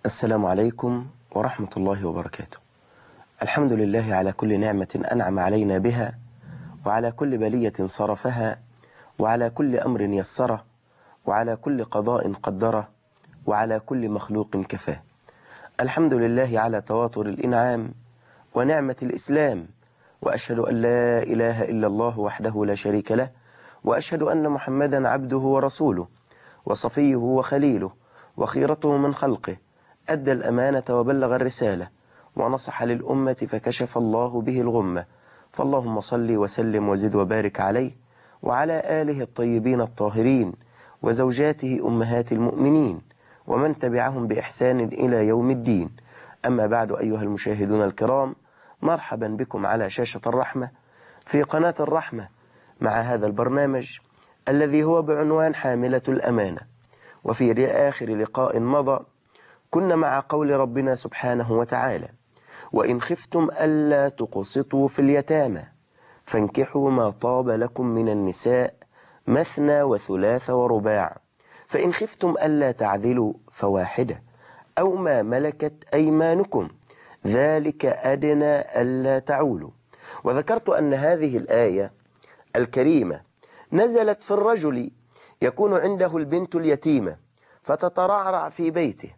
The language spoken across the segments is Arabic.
السلام عليكم ورحمة الله وبركاته. الحمد لله على كل نعمة أنعم علينا بها، وعلى كل بلية صرفها، وعلى كل أمر يسره، وعلى كل قضاء قدره، وعلى كل مخلوق كفاه. الحمد لله على تواتر الإنعام ونعمة الإسلام، وأشهد أن لا إله إلا الله وحده لا شريك له، وأشهد أن محمدا عبده ورسوله وصفيه وخليله وخيرته من خلقه، أدى الأمانة وبلغ الرسالة ونصح للأمة فكشف الله به الغمة. فاللهم صل وسلم وزد وبارك عليه وعلى آله الطيبين الطاهرين وزوجاته أمهات المؤمنين ومن تبعهم بإحسان إلى يوم الدين. أما بعد، أيها المشاهدون الكرام، مرحبا بكم على شاشة الرحمة في قناة الرحمة مع هذا البرنامج الذي هو بعنوان حاملة الأمانة. وفي آخر لقاء مضى كنا مع قول ربنا سبحانه وتعالى: وإن خفتم ألا تقسطوا في اليتامى فانكحوا ما طاب لكم من النساء مثنى وثلاث ورباع، فإن خفتم ألا تعدلوا فواحدة أو ما ملكت أيمانكم ذلك أدنى ألا تعولوا. وذكرت أن هذه الآية الكريمة نزلت في الرجل يكون عنده البنت اليتيمة فتترعرع في بيته،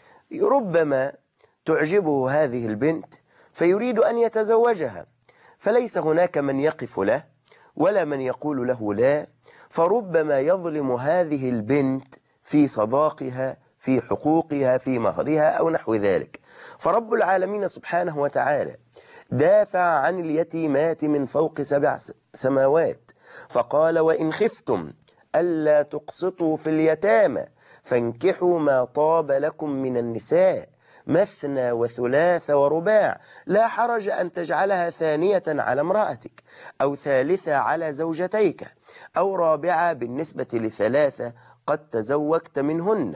ربما تعجبه هذه البنت فيريد أن يتزوجها، فليس هناك من يقف له ولا من يقول له لا، فربما يظلم هذه البنت في صداقها، في حقوقها، في مهرها أو نحو ذلك. فرب العالمين سبحانه وتعالى دافع عن اليتيمات من فوق 7 سماوات، فقال: وإن خفتم ألا تقسطوا في اليتامى فانكحوا ما طاب لكم من النساء مثنى وثلاث ورباع. لا حرج أن تجعلها ثانية على امرأتك، أو ثالثة على زوجتيك، أو رابعة بالنسبة لثلاثة قد تزوجت منهن،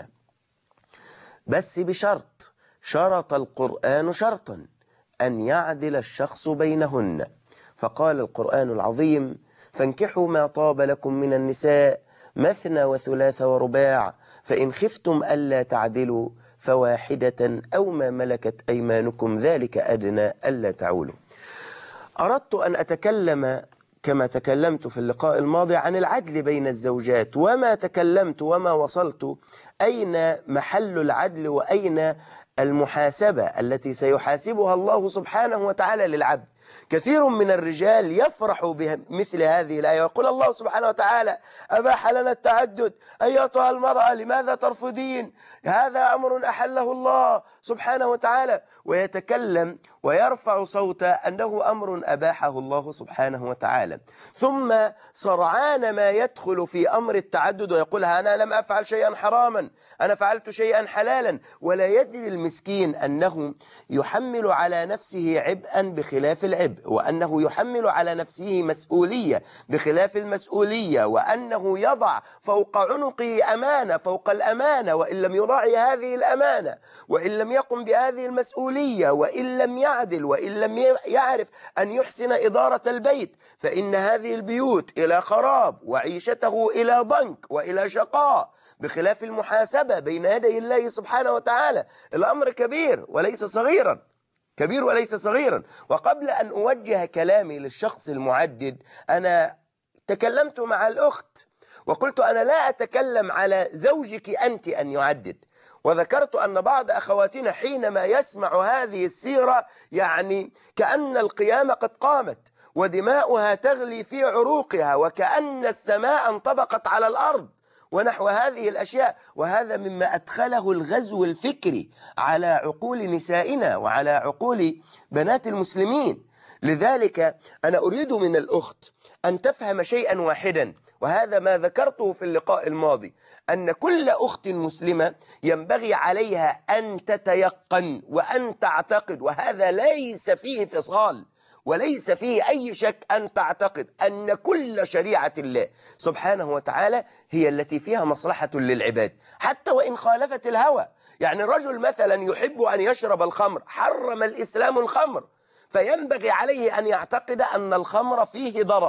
بس بشرط، شرط القرآن شرطا أن يعدل الشخص بينهن. فقال القرآن العظيم: فانكحوا ما طاب لكم من النساء مثنى وثلاث ورباع، فإن خفتم ألا تعدلوا فواحدة أو ما ملكت أيمانكم ذلك أدنى ألا تعولوا. أردت أن أتكلم كما تكلمت في اللقاء الماضي عن العدل بين الزوجات، وما تكلمت وما وصلت أين محل العدل وأين المحاسبة التي سيحاسبها الله سبحانه وتعالى للعبد. كثير من الرجال يفرح بمثل هذه الآية، ويقول الله سبحانه وتعالى: أباح لنا التعدد، أيتها المرأة لماذا ترفضين؟ هذا أمر أحله الله سبحانه وتعالى، ويتكلم ويرفع صوته أنه أمر أباحه الله سبحانه وتعالى، ثم سرعان ما يدخل في أمر التعدد ويقول: أنا لم أفعل شيئا حراما، أنا فعلت شيئا حلالا. ولا يدري المسكين أنه يحمل على نفسه عبئا بخلاف العبء، وأنه يحمل على نفسه مسؤولية بخلاف المسؤولية، وأنه يضع فوق عنقه أمانة فوق الأمانة، وإن لم يراعي هذه الأمانة، وإن لم يقم بهذه المسؤولية، وإن لم يعدل، وإن لم يعرف أن يحسن إدارة البيت، فإن هذه البيوت إلى خراب وعيشته إلى ضنك وإلى شقاء، بخلاف المحاسبة بين يدي الله سبحانه وتعالى. الأمر كبير وليس صغيرا، كبير وليس صغيرا. وقبل أن أوجه كلامي للشخص المعدد، أنا تكلمت مع الأخت وقلت: أنا لا أتكلم على زوجك أنت أن يعدد، وذكرت أن بعض أخواتنا حينما يسمع هذه السيرة يعني كأن القيامة قد قامت ودماؤها تغلي في عروقها، وكأن السماء انطبقت على الأرض ونحو هذه الأشياء. وهذا مما أدخله الغزو الفكري على عقول نسائنا وعلى عقول بنات المسلمين. لذلك أنا أريد من الأخت أن تفهم شيئا واحدا، وهذا ما ذكرته في اللقاء الماضي، أن كل أخت مسلمة ينبغي عليها أن تتيقن وأن تعتقد، وهذا ليس فيه فصال وليس فيه أي شك، أن تعتقد أن كل شريعة الله سبحانه وتعالى هي التي فيها مصلحة للعباد، حتى وإن خالفت الهوى. يعني رجل مثلا يحب أن يشرب الخمر، حرم الإسلام الخمر، فينبغي عليه أن يعتقد أن الخمر فيه ضرر،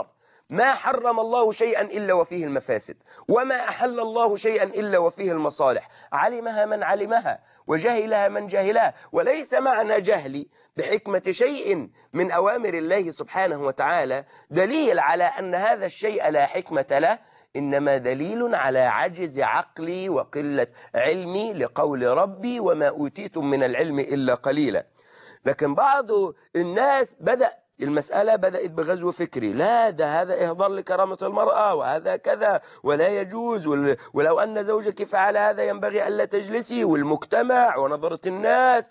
ما حرم الله شيئا إلا وفيه المفاسد، وما أحل الله شيئا إلا وفيه المصالح، علمها من علمها وجهلها من جهلها. وليس معنى جهلي بحكمة شيء من أوامر الله سبحانه وتعالى دليل على أن هذا الشيء لا حكمة له، إنما دليل على عجز عقلي وقلة علمي، لقول ربي وما أوتيتم من العلم إلا قليلا. لكن بعض الناس المسألة بدأت بغزو فكري، لا ده هذا إهدار لكرامة المرأة وهذا كذا ولا يجوز، ولو أن زوجك فعل هذا ينبغي ألا تجلسي، والمجتمع ونظرة الناس،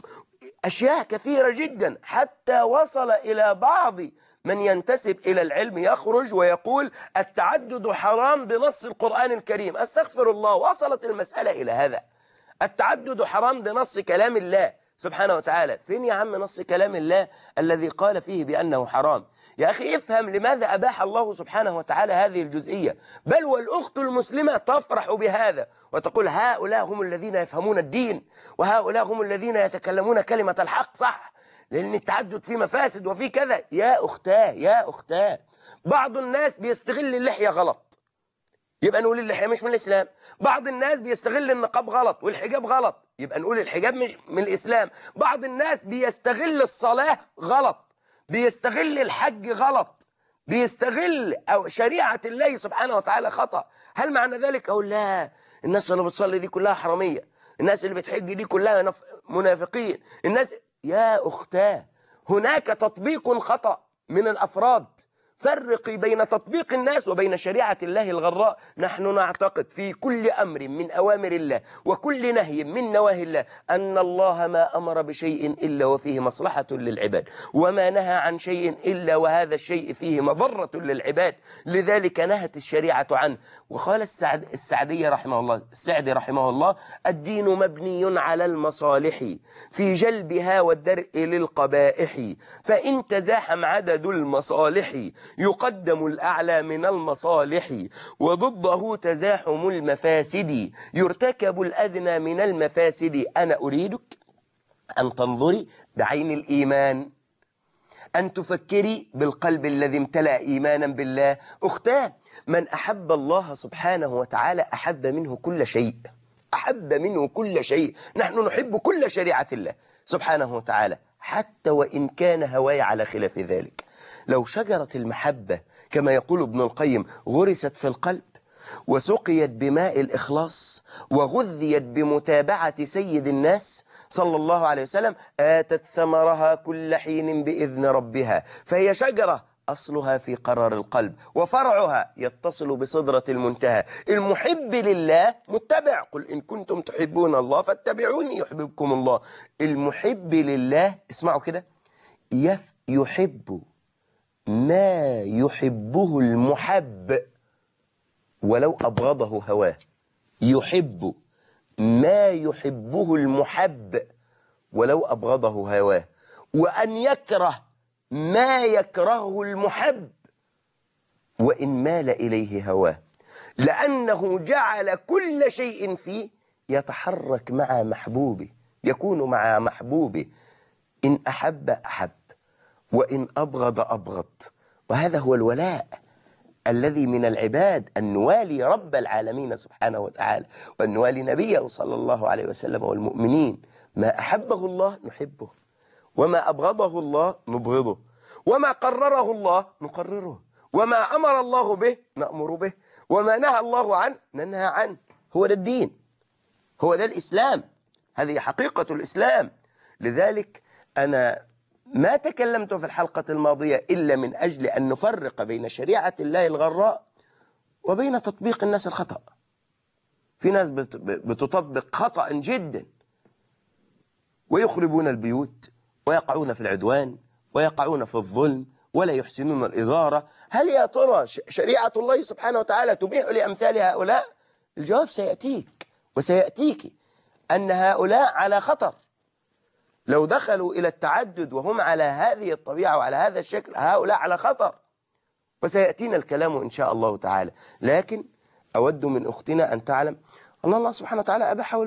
أشياء كثيرة جدا، حتى وصل إلى بعض من ينتسب إلى العلم يخرج ويقول التعدد حرام بنص القرآن الكريم. أستغفر الله، وصلت المسألة إلى هذا، التعدد حرام بنص كلام الله سبحانه وتعالى. فين يا عم نص كلام الله الذي قال فيه بأنه حرام؟ يا أخي افهم لماذا أباح الله سبحانه وتعالى هذه الجزئية. بل والأخت المسلمة تفرح بهذا وتقول هؤلاء هم الذين يفهمون الدين، وهؤلاء هم الذين يتكلمون كلمة الحق صح، لأن التعدد فيه مفاسد وفيه كذا. يا أختاه يا أختاه، بعض الناس بيستغل اللحية غلط، يبقى نقول اللحية مش من الإسلام. بعض الناس بيستغل النقاب غلط والحجاب غلط، يبقى نقول الحجاب مش من الإسلام. بعض الناس بيستغل الصلاة غلط، بيستغل الحج غلط، بيستغل أو شريعة الله سبحانه وتعالى خطأ. هل معنى ذلك أقول لا الناس اللي بتصلي دي كلها حرامية، الناس اللي بتحج دي كلها منافقين، الناس؟ يا أختاه، هناك تطبيق خطأ من الأفراد. فرقي بين تطبيق الناس وبين شريعة الله الغراء. نحن نعتقد في كل أمر من أوامر الله وكل نهي من نواهي الله أن الله ما أمر بشيء إلا وفيه مصلحة للعباد، وما نهى عن شيء إلا وهذا الشيء فيه مضرة للعباد، لذلك نهت الشريعة عنه. وقال السعدي رحمه الله الدين مبني على المصالح في جلبها والدرء للقبائح، فإن تزاحم عدد المصالح يقدم الأعلى من المصالح، وضده تزاحم المفاسد يرتكب الأدنى من المفاسد. أنا أريدك أن تنظري بعين الإيمان، أن تفكري بالقلب الذي امتلأ إيمانا بالله. أختاه، من أحب الله سبحانه وتعالى أحب منه كل شيء، أحب منه كل شيء. نحن نحب كل شريعة الله سبحانه وتعالى، حتى وإن كان هواي على خلاف ذلك. لو شجرة المحبة كما يقول ابن القيم غرست في القلب وسقيت بماء الإخلاص وغذيت بمتابعة سيد الناس صلى الله عليه وسلم، آتت ثمرها كل حين بإذن ربها، فهي شجرة أصلها في قرار القلب وفرعها يتصل بصدرة المنتهى. المحب لله متبع، قل إن كنتم تحبون الله فاتبعوني يحببكم الله. المحب لله، اسمعوا كده، يحب ما يحبه المحب ولو أبغضه هواه. يحب ما يحبه المحب ولو أبغضه هواه، وأن يكره ما يكرهه المحب وإن مال إليه هواه، لأنه جعل كل شيء فيه يتحرك مع محبوبه، يكون مع محبوبه، إن أحب أحب وإن أبغض أبغض. وهذا هو الولاء الذي من العباد، أن نوالي رب العالمين سبحانه وتعالى، وأن نوالي نبيه صلى الله عليه وسلم والمؤمنين. ما أحبه الله نحبه، وما أبغضه الله نبغضه، وما قرره الله نقرره، وما أمر الله به نأمر به، وما نهى الله عنه ننهى عنه. هو ده الدين، هو ده الإسلام، هذه حقيقة الإسلام. لذلك أنا ما تكلمت في الحلقة الماضية إلا من أجل أن نفرق بين شريعة الله الغراء وبين تطبيق الناس الخطأ. في ناس بتطبق خطأ جدا ويخربون البيوت ويقعون في العدوان ويقعون في الظلم ولا يحسنون الإدارة. هل يا ترى شريعة الله سبحانه وتعالى تبيح لأمثال هؤلاء؟ الجواب سيأتيك وسيأتيك أن هؤلاء على خطر. لو دخلوا إلى التعدد وهم على هذه الطبيعة وعلى هذا الشكل، هؤلاء على خطر، وسيأتينا الكلام إن شاء الله تعالى. لكن أود من أختنا أن تعلم أن الله سبحانه وتعالى أباحه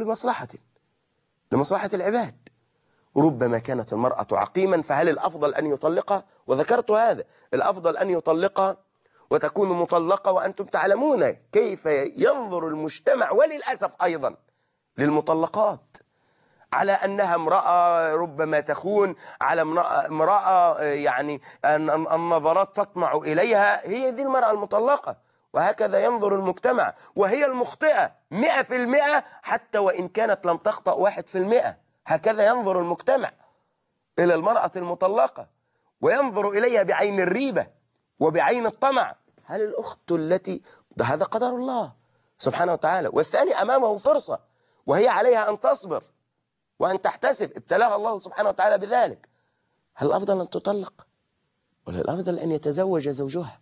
لمصلحة العباد. ربما كانت المرأة عقيما، فهل الأفضل أن يطلقها؟ وذكرت هذا، الأفضل أن يطلقها وتكون مطلقة وأنتم تعلمون كيف ينظر المجتمع وللأسف أيضا للمطلقات على أنها امرأة ربما تخون، على امرأة يعني النظرات تطمع إليها، هي دي المرأة المطلقة. وهكذا ينظر المجتمع، وهي المخطئة 100% حتى وإن كانت لم تخطأ 1%. هكذا ينظر المجتمع إلى المرأة المطلقة، وينظر إليها بعين الريبة وبعين الطمع. هل الأخت التي هذا قدر الله سبحانه وتعالى، والثاني أمامه فرصة وهي عليها أن تصبر وأن تحتسب، ابتلاها الله سبحانه وتعالى بذلك. هل الأفضل أن تطلق ولا الأفضل أن يتزوج زوجها؟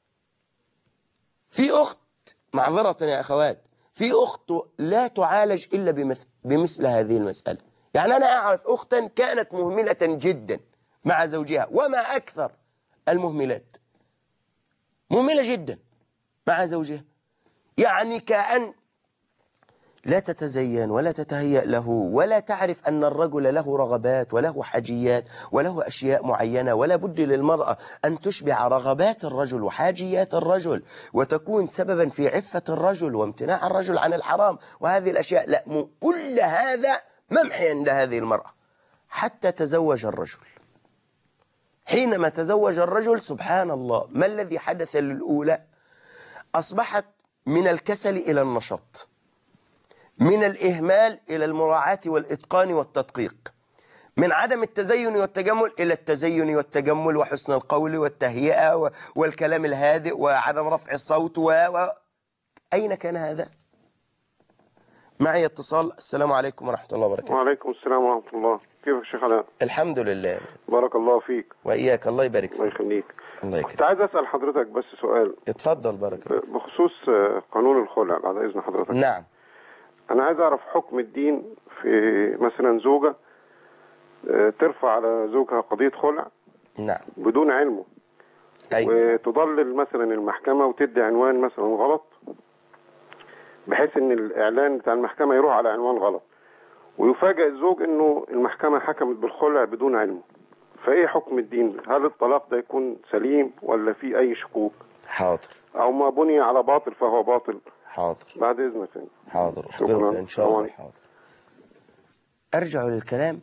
في أخت، معذرة يا أخوات، في أخت لا تعالج إلا بمثل هذه المسألة. يعني أنا أعرف أختا كانت مهملة جدا مع زوجها، وما أكثر المهملات، مهملة جدا مع زوجها، يعني كأن لا تتزين ولا تتهيأ له ولا تعرف أن الرجل له رغبات وله حاجيات وله أشياء معينة، ولا بد للمرأة أن تشبع رغبات الرجل وحاجيات الرجل وتكون سببا في عفة الرجل وامتناع الرجل عن الحرام وهذه الأشياء. لا، كل هذا ممحي عند هذه المرأة حتى تزوج الرجل. حينما تزوج الرجل سبحان الله، ما الذي حدث للأولى؟ أصبحت من الكسل إلى النشاط، من الإهمال إلى المراعاة والإتقان والتدقيق، من عدم التزين والتجمل إلى التزين والتجمل وحسن القول والتهيئة والكلام الهادئ وعدم رفع الصوت أين كان هذا؟ معي اتصال. السلام عليكم ورحمة الله وبركاته. وعليكم السلام ورحمة الله. كيفك شيخ علاء؟ الحمد لله. بارك الله فيك. وإياك، الله يبارك فيك. الله يخليك. الله يكرمك. كنت عايز أسأل حضرتك بس سؤال. اتفضل. بارك الله. بخصوص قانون الخلع بعد إذن حضرتك. نعم. أنا عايز أعرف حكم الدين في مثلا زوجة ترفع على زوجها قضية خلع نعم بدون علمه. أيوة. وتضلل مثلا المحكمة وتدي عنوان مثلا غلط، بحيث ان الاعلان بتاع المحكمة يروح على عنوان غلط، ويفاجئ الزوج انه المحكمة حكمت بالخلع بدون علمه. فايه حكم الدين؟ هل الطلاق ده يكون سليم ولا في اي شكوك؟ حاضر. او ما بني على باطل فهو باطل؟ حاضر. بعد اذنك. حاضر، اخبرك ان شاء الله. حاضر. ارجع للكلام،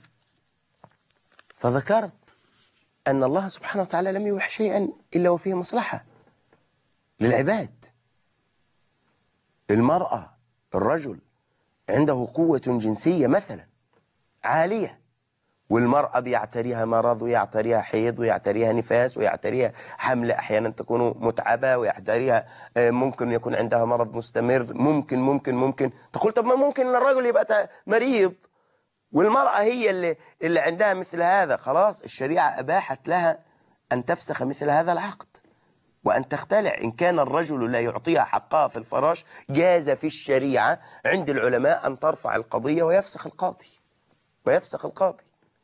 فذكرت ان الله سبحانه وتعالى لم يوح شيئا الا وفيه مصلحة للعباد. المرأة، الرجل عنده قوة جنسية مثلا عالية، والمرأة بيعتريها مرض ويعتريها حيض ويعتريها نفاس ويعتريها حمل، أحيانا تكون متعبة، ويعتريها ممكن يكون عندها مرض مستمر، ممكن تقول طب ما ممكن ان الرجل يبقى مريض والمرأة هي اللي عندها مثل هذا. خلاص، الشريعة أباحت لها أن تفسخ مثل هذا العقد وأن تختلع. إن كان الرجل لا يعطيها حقها في الفراش، جاز في الشريعة عند العلماء أن ترفع القضية ويفسخ القاضي.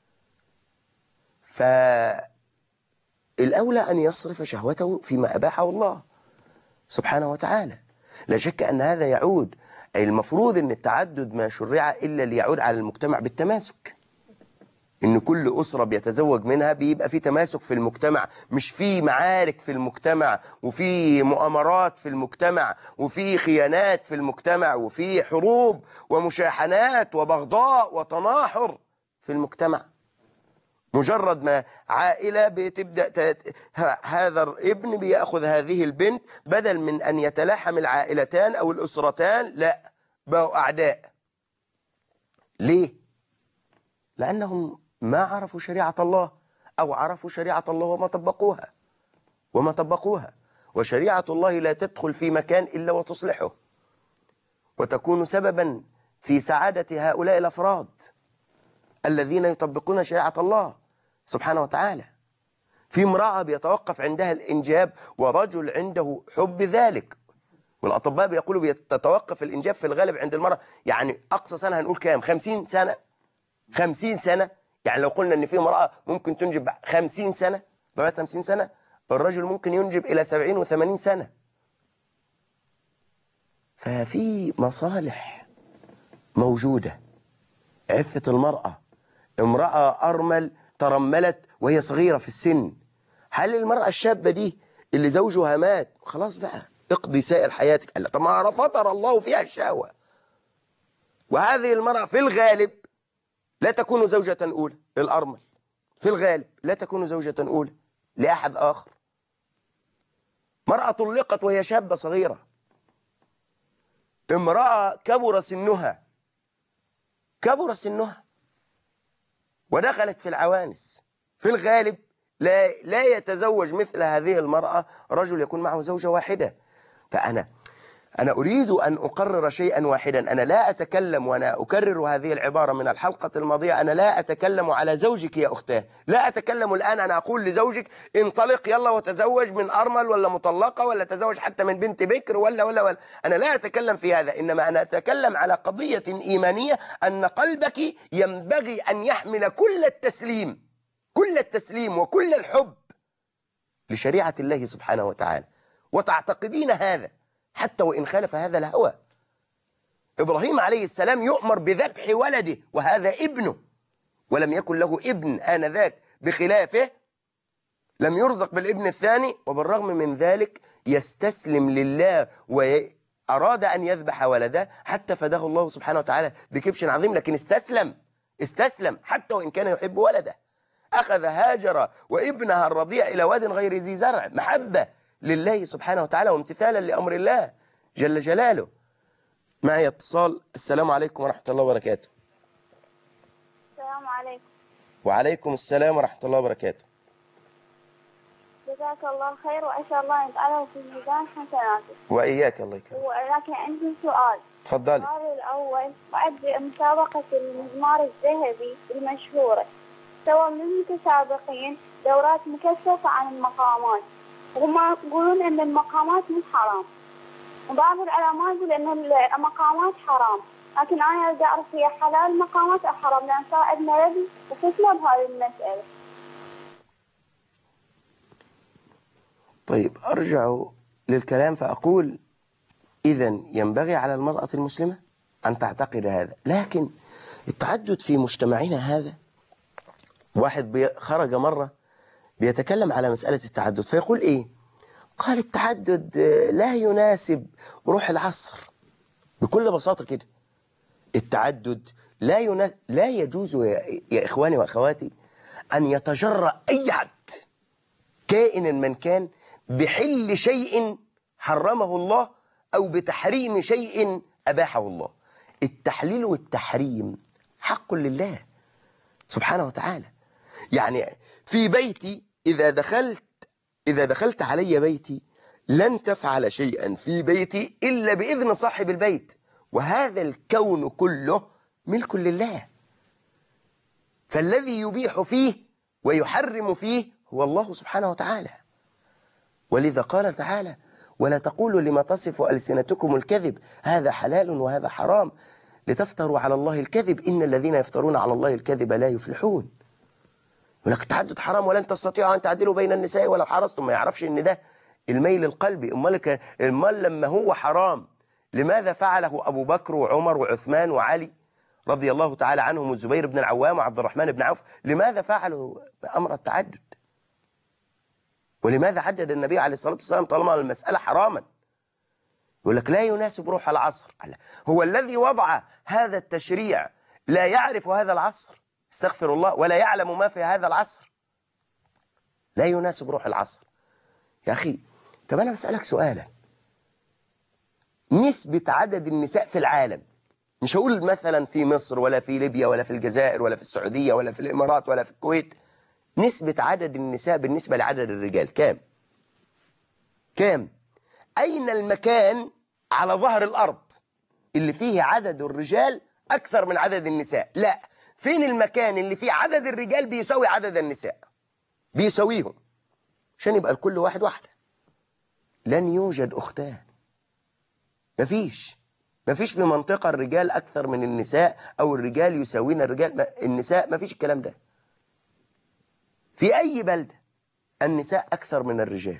فالأولى أن يصرف شهوته فيما أباحه الله سبحانه وتعالى. لا شك أن هذا يعود، أي المفروض أن التعدد ما شرع إلا ليعود على المجتمع بالتماسك، إن كل أسرة بيتزوج منها بيبقى في تماسك في المجتمع، مش في معارك في المجتمع وفي مؤامرات في المجتمع وفي خيانات في المجتمع وفي حروب ومشاحنات وبغضاء وتناحر في المجتمع. مجرد ما عائلة بتبدأ هذا الابن بيأخذ هذه البنت، بدل من أن يتلاحم العائلتان أو الأسرتان، لا، بقوا أعداء. ليه؟ لأنهم ما عرفوا شريعة الله، أو عرفوا شريعة الله وما طبقوها. وشريعة الله لا تدخل في مكان إلا وتصلحه، وتكون سببا في سعادة هؤلاء الأفراد الذين يطبقون شريعة الله سبحانه وتعالى. في امرأة بيتوقف عندها الإنجاب ورجل عنده حب ذلك، والأطباء بيقولوا بيتوقف الإنجاب في الغالب عند المرأة، يعني أقصى سنة هنقول كام؟ 50 سنة. 50 سنة، يعني لو قلنا أن في امرأة ممكن تنجب 50 سنة، لغاية 50 سنة، الرجل ممكن ينجب إلى 70 و80 سنة. ففي مصالح موجودة. عفة المرأة، امرأة أرمل ترملت وهي صغيرة في السن، هل المرأة الشابة دي اللي زوجها مات خلاص بقى اقضي سائر حياتك. قال طب ما فطر الله فيها الشهوة. وهذه المرأة في الغالب لا تكون زوجة أولى، الأرمل في الغالب لا تكون زوجة أولى لأحد آخر. مرأة طلقت وهي شابة صغيرة، امرأة كبر سنها ودخلت في العوانس، في الغالب لا يتزوج مثل هذه المرأة رجل يكون معه زوجة واحدة. فأنا أريد أن أقرر شيئا واحدا. أنا لا أتكلم، وأنا أكرر هذه العبارة من الحلقة الماضية، أنا لا أتكلم على زوجك يا أختاه، لا أتكلم الآن أنا أقول لزوجك انطلق يلا وتزوج من أرمل ولا مطلقة ولا تزوج حتى من بنت بكر ولا. أنا لا أتكلم في هذا، إنما أنا أتكلم على قضية إيمانية، أن قلبك ينبغي أن يحمل كل التسليم وكل الحب لشريعة الله سبحانه وتعالى، وتعتقدين هذا حتى وإن خالف هذا الهوى. إبراهيم عليه السلام يؤمر بذبح ولده وهذا ابنه، ولم يكن له ابن آنذاك، بخلافه لم يرزق بالابن الثاني، وبالرغم من ذلك يستسلم لله وأراد أن يذبح ولده حتى فداه الله سبحانه وتعالى بكبش عظيم، لكن استسلم حتى وإن كان يحب ولده. أخذ هاجر وابنها الرضيع إلى واد غير ذي زرع، محبة لله سبحانه وتعالى وامتثالا لأمر الله جل جلاله. معي اتصال. السلام عليكم ورحمة الله وبركاته. السلام عليكم. وعليكم السلام ورحمة الله وبركاته. جزاك الله خير وأسأل الله يجعله في ميزان حسناتك. وإياك الله يكرمك. ولكن عندي سؤال. تفضلي. السؤال الأول، بعد مسابقة المزمار الذهبي المشهورة سوى من المتسابقين دورات مكثفة عن المقامات، وهم يقولون أن المقامات مش حرام، وبعض العلماء يقول أن المقامات حرام، لكن أنا أريد أعرف هي حلال المقامات أو حرام، لأن صار عندنا ربي وفتنة بهذه المسألة. طيب أرجع للكلام فأقول إذن ينبغي على المرأة المسلمة أن تعتقد هذا، لكن التعدد في مجتمعنا هذا، واحد خرج مرة بيتكلم على مسألة التعدد فيقول إيه؟ قال التعدد لا يناسب روح العصر. بكل بساطة كده التعدد لا يجوز يا إخواني وأخواتي أن يتجرأ أي عبد كائنا من كان بحل شيء حرمه الله أو بتحريم شيء أباحه الله. التحليل والتحريم حق لله سبحانه وتعالى. يعني في بيتي إذا دخلت علي بيتي لن تفعل شيئا في بيتي إلا بإذن صاحب البيت، وهذا الكون كله ملك لله، فالذي يبيح فيه ويحرم فيه هو الله سبحانه وتعالى. ولذا قال تعالى ولا تقولوا لما تصف ألسنتكم الكذب هذا حلال وهذا حرام لتفتروا على الله الكذب إن الذين يفترون على الله الكذب لا يفلحون. يقول لك التعدد حرام ولن تستطيعوا أن تعدلوا بين النساء ولو حرصتم. ما يعرفش إن ده الميل القلبي. أمال لما هو حرام لماذا فعله أبو بكر وعمر وعثمان وعلي رضي الله تعالى عنهم والزبير بن العوام وعبد الرحمن بن عوف؟ لماذا فعلوا أمر التعدد؟ ولماذا عدد النبي عليه الصلاة والسلام طالما المسألة حراما؟ يقول لك لا يناسب روح العصر. هو الذي وضع هذا التشريع لا يعرف هذا العصر، استغفر الله، ولا يعلم ما في هذا العصر. لا يناسب روح العصر. يا أخي طب أنا بسألك سؤالا، نسبة عدد النساء في العالم، مش هقول مثلا في مصر ولا في ليبيا ولا في الجزائر ولا في السعودية ولا في الإمارات ولا في الكويت، نسبة عدد النساء بالنسبة لعدد الرجال كام؟ أين المكان على ظهر الأرض اللي فيه عدد الرجال أكثر من عدد النساء؟ لا، فين المكان اللي فيه عدد الرجال بيساوي عدد النساء؟ بيساويهم عشان يبقى الكل واحد واحدة. لن يوجد أختان، مفيش في منطقة الرجال أكثر من النساء أو الرجال يساوين النساء، مفيش الكلام ده. في أي بلدة النساء أكثر من الرجال.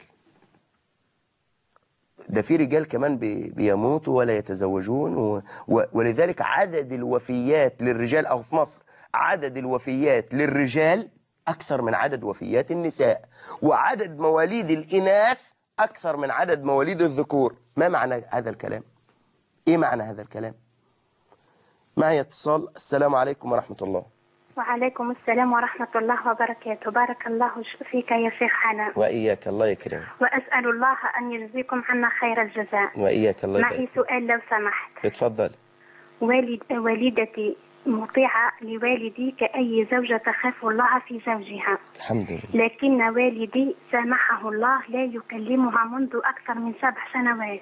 ده في رجال كمان بيموتوا ولا يتزوجون ولذلك عدد الوفيات للرجال، أو في مصر عدد الوفيات للرجال أكثر من عدد وفيات النساء، وعدد مواليد الإناث أكثر من عدد مواليد الذكور. ما معنى هذا الكلام؟ إيه معنى هذا الكلام؟ معي اتصال. السلام عليكم ورحمة الله. وعليكم السلام ورحمة الله وبركاته. بارك الله فيك يا شيخ حنان. وإياك، الله يكرمك. وأسأل الله أن يجزيكم عنا خير الجزاء. وإياك، الله يبارك. معي سؤال لو سمحت. اتفضل. والدتي مطيعة لوالدي كأي زوجة تخاف الله في زوجها. الحمد لله. لكن والدي سامحه الله لا يكلمها منذ أكثر من 7 سنوات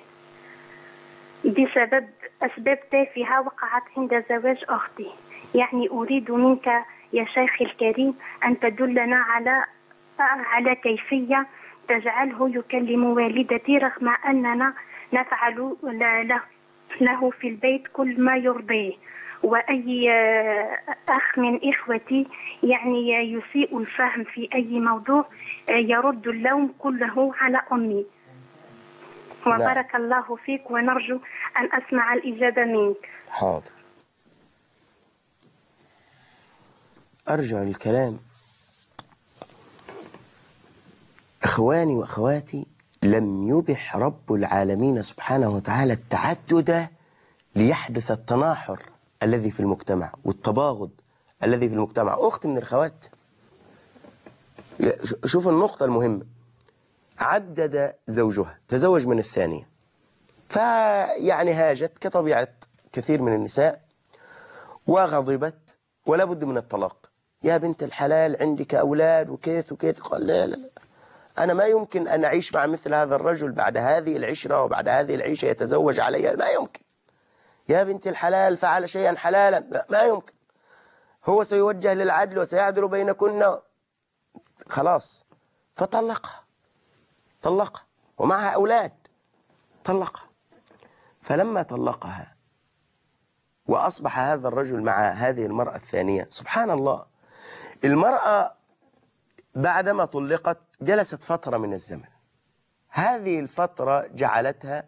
بسبب أسباب تافهة وقعت عند زواج أختي. يعني أريد منك يا شيخ الكريم أن تدلنا على كيفية تجعله يكلم والدتي رغم أننا نفعل له في البيت كل ما يرضيه. وأي أخ من إخوتي يعني يسيء الفهم في أي موضوع يرد اللوم كله على أمي. وبارك الله فيك ونرجو أن أسمع الإجابة منك. حاضر. أرجع للكلام. إخواني وأخواتي، لم يبح رب العالمين سبحانه وتعالى التعدد ليحدث التناحر الذي في المجتمع والتباغض الذي في المجتمع. أخت من الأخوات، شوف النقطة المهمة، عدد زوجها، تزوج من الثانية، فيعني هاجت كطبيعة كثير من النساء وغضبت ولا بد من الطلاق. يا بنت الحلال عندك أولاد وكيف وكيف. قال لا لا لا، أنا ما يمكن أن أعيش مع مثل هذا الرجل بعد هذه العشرة وبعد هذه العيشة يتزوج علي، ما يمكن. يا بنت الحلال فعل شيئا حلالا، ما يمكن. هو سيوجه للعدل وسيعدل بينكن. خلاص، فطلقها ومعها أولاد، طلقها. فلما طلقها وأصبح هذا الرجل مع هذه المرأة الثانية، سبحان الله، المرأة بعدما طلقت جلست فترة من الزمن. هذه الفترة جعلتها،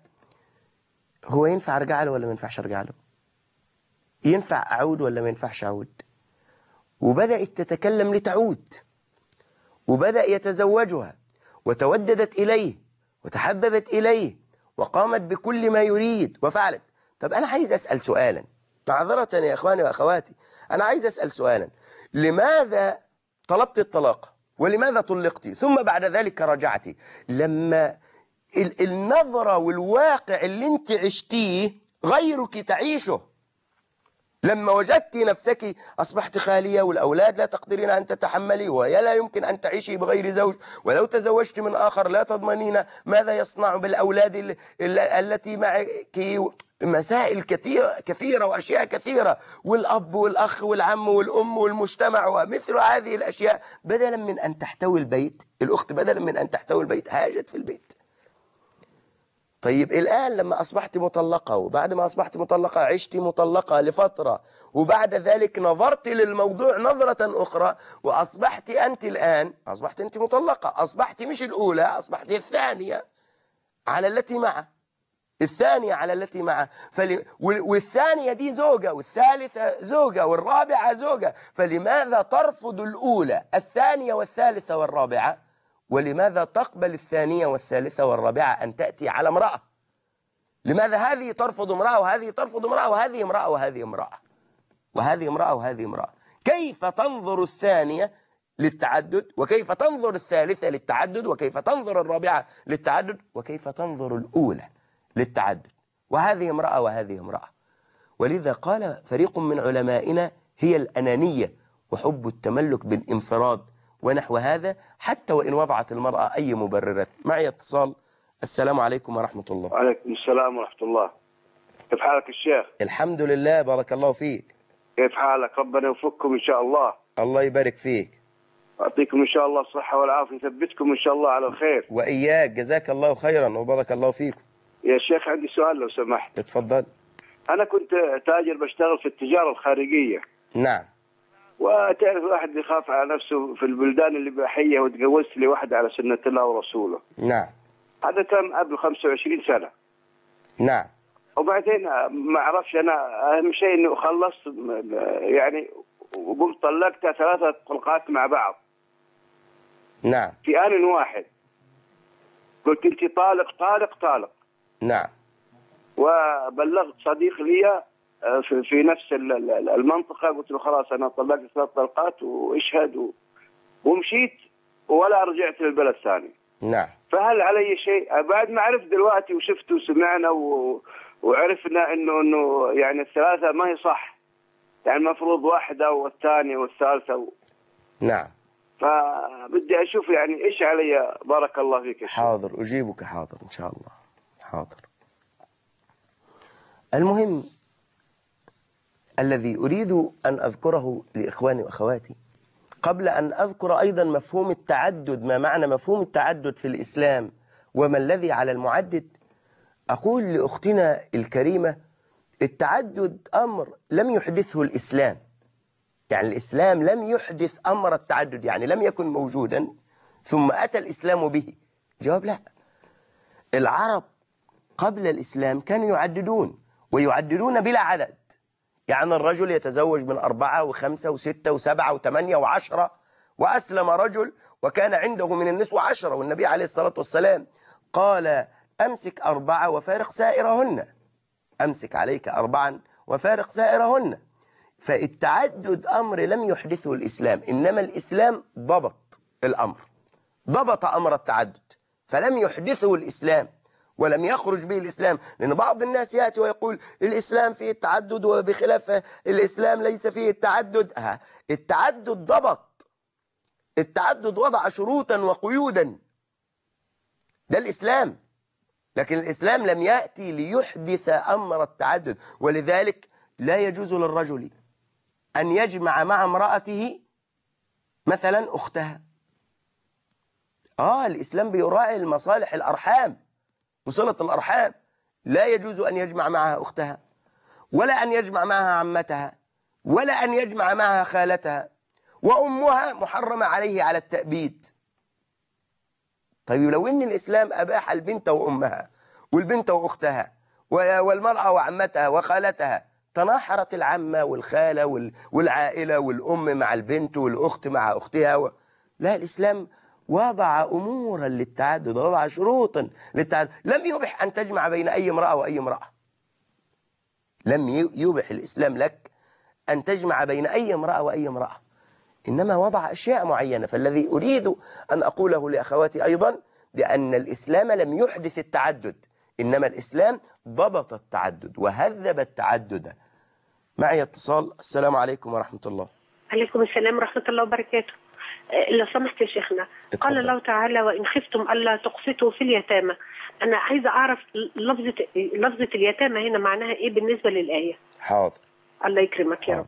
هو ينفع أرجع له ولا ما ينفعش أرجع له؟ ينفع أعود ولا ما ينفعش أعود؟ وبدأت تتكلم لتعود، وبدأ يتزوجها وتوددت إليه وتحببت إليه وقامت بكل ما يريد وفعلت. طب أنا عايز أسأل سؤالا، معذرة يا إخواني وأخواتي، أنا عايز أسأل سؤالا، لماذا طلبت الطلاق ولماذا طلقتي ثم بعد ذلك رجعتي؟ لما النظرة والواقع اللي انت عشتيه غيرك تعيشه. لما وجدت نفسك أصبحت خالية والأولاد لا تقدرين أن تتحملي ويا لا يمكن أن تعيشي بغير زوج، ولو تزوجت من آخر لا تضمنين ماذا يصنع بالأولاد التي معك. مسائل كثيرة وأشياء كثيرة، والأب والأخ والعم والأم والمجتمع ومثل هذه الأشياء. بدلا من أن تحتوي البيت، الأخت بدلا من أن تحتوي البيت هاجت في البيت. طيب الآن لما أصبحت مطلقة، وبعد ما أصبحت مطلقة عشت مطلقة لفترة، وبعد ذلك نظرت للموضوع نظرة أخرى وأصبحت أنت الآن أصبحت أنت مطلقة، أصبحت مش الأولى، أصبحت الثانية على التي معه، الثانية على التي معه. والثانية دي زوجة، والثالثة زوجة، والرابعة زوجة. فلماذا ترفض الأولى الثانية والثالثة والرابعة؟ ولماذا تقبل الثانية والثالثة والرابعة أن تأتي على امرأة؟ لماذا هذه ترفض امرأة وهذه ترفض امرأة وهذه امرأة وهذه امرأة وهذه امرأة وهذه امرأة؟ كيف تنظر الثانية للتعدد، وكيف تنظر الثالثة للتعدد، وكيف تنظر الرابعة للتعدد، وكيف تنظر الأولى للتعدد؟ وهذه امرأة وهذه امرأة. ولذا قال فريق من علمائنا هي الأنانية وحب التملك بالانفراد ونحو هذا، حتى وإن وضعت المرأة أي مبررات. معي اتصال. السلام عليكم ورحمة الله. وعليكم السلام ورحمة الله. كيف حالك الشيخ؟ الحمد لله، بارك الله فيك. كيف حالك؟ ربنا يوفقكم إن شاء الله. الله يبارك فيك. أعطيكم إن شاء الله الصحة والعافية، يثبتكم إن شاء الله على الخير. وإياك، جزاك الله خيرا وبارك الله فيكم. يا شيخ عندي سؤال لو سمحت. اتفضل. أنا كنت تاجر بشتغل في التجارة الخارجية. نعم. وتعرف الواحد يخاف على نفسه في البلدان اللي بحية، وتجوزت لي واحدة على سنة الله ورسوله. نعم. هذا تم قبل 25 سنة. نعم. وبعدين ما أعرفش أنا، أهم شيء إنه خلصت يعني، وقمت طلقتها 3 طلقات مع بعض. نعم. في آن واحد. قلت انت طالق طالق طالق. نعم. وبلغت صديق لي في نفس المنطقه، قلت له خلاص انا طلقت 3 طلقات واشهد، ومشيت ولا رجعت للبلد ثاني. نعم. فهل علي شيء بعد ما عرفت دلوقتي وشفت وسمعنا وعرفنا انه يعني الثلاثه ما هي صح، يعني المفروض واحده والثانيه والثالثه نعم. فبدي اشوف يعني ايش علي. بارك الله فيك. حاضر أجيبك، حاضر إن شاء الله، حاضر. المهم الذي أريد أن أذكره لإخواني وأخواتي قبل أن أذكر أيضا مفهوم التعدد، ما معنى مفهوم التعدد في الإسلام وما الذي على المعدد، أقول لأختنا الكريمة التعدد أمر لم يحدثه الإسلام. يعني الإسلام لم يحدث أمر التعدد، يعني لم يكن موجودا ثم أتى الإسلام به. جواب لا. العرب قبل الإسلام كانوا يعددون، ويعددون بلا عدد. يعني الرجل يتزوج من 4 و5 و6 و7 و8 و10. وأسلم رجل وكان عنده من النسوة 10، والنبي عليه الصلاة والسلام قال أمسك 4 وفارق سائرهن، أمسك عليك 4 وفارق سائرهن. فالتعدد أمر لم يحدثه الإسلام، إنما الإسلام ضبط الأمر، ضبط أمر التعدد، فلم يحدثه الإسلام ولم يخرج به الإسلام. لأن بعض الناس يأتي ويقول الإسلام فيه التعدد وبخلاف الإسلام ليس فيه التعدد. التعدد ضبط، التعدد وضع شروطا وقيودا، ده الإسلام. لكن الإسلام لم يأتي ليحدث أمر التعدد، ولذلك لا يجوز للرجل أن يجمع مع امرأته مثلا أختها. الإسلام بيراعي المصالح الأرحام وصلة الأرحام. لا يجوز أن يجمع معها أختها، ولا أن يجمع معها عمتها، ولا أن يجمع معها خالتها، وأمها محرمة عليه على التأبيد. طيب لو أن الإسلام أباح البنت وأمها والبنت وأختها والمرأة وعمتها وخالتها، تناحرت العمة والخالة والعائلة والأم مع البنت والأخت مع أختها لا، الإسلام وضع أمورا للتعدد، وضع شروطا للتعدد. لم يبح أن تجمع بين أي امرأة وأي امرأة، لم يبح الإسلام لك أن تجمع بين أي امرأة وأي امرأة، إنما وضع أشياء معينة. فالذي أريد أن أقوله لأخواتي أيضا بأن الإسلام لم يحدث التعدد، إنما الإسلام ضبط التعدد وهذب التعدد. معي اتصال. السلام عليكم ورحمة الله. عليكم السلام ورحمة الله وبركاته. لو سمحت يا شيخنا، قال الله تعالى وإن خفتم ألا تقسطوا في اليتامى. أنا عايزة أعرف لفظة اليتامى هنا معناها إيه بالنسبة للآية؟ حاضر. الله يكرمك يا رب.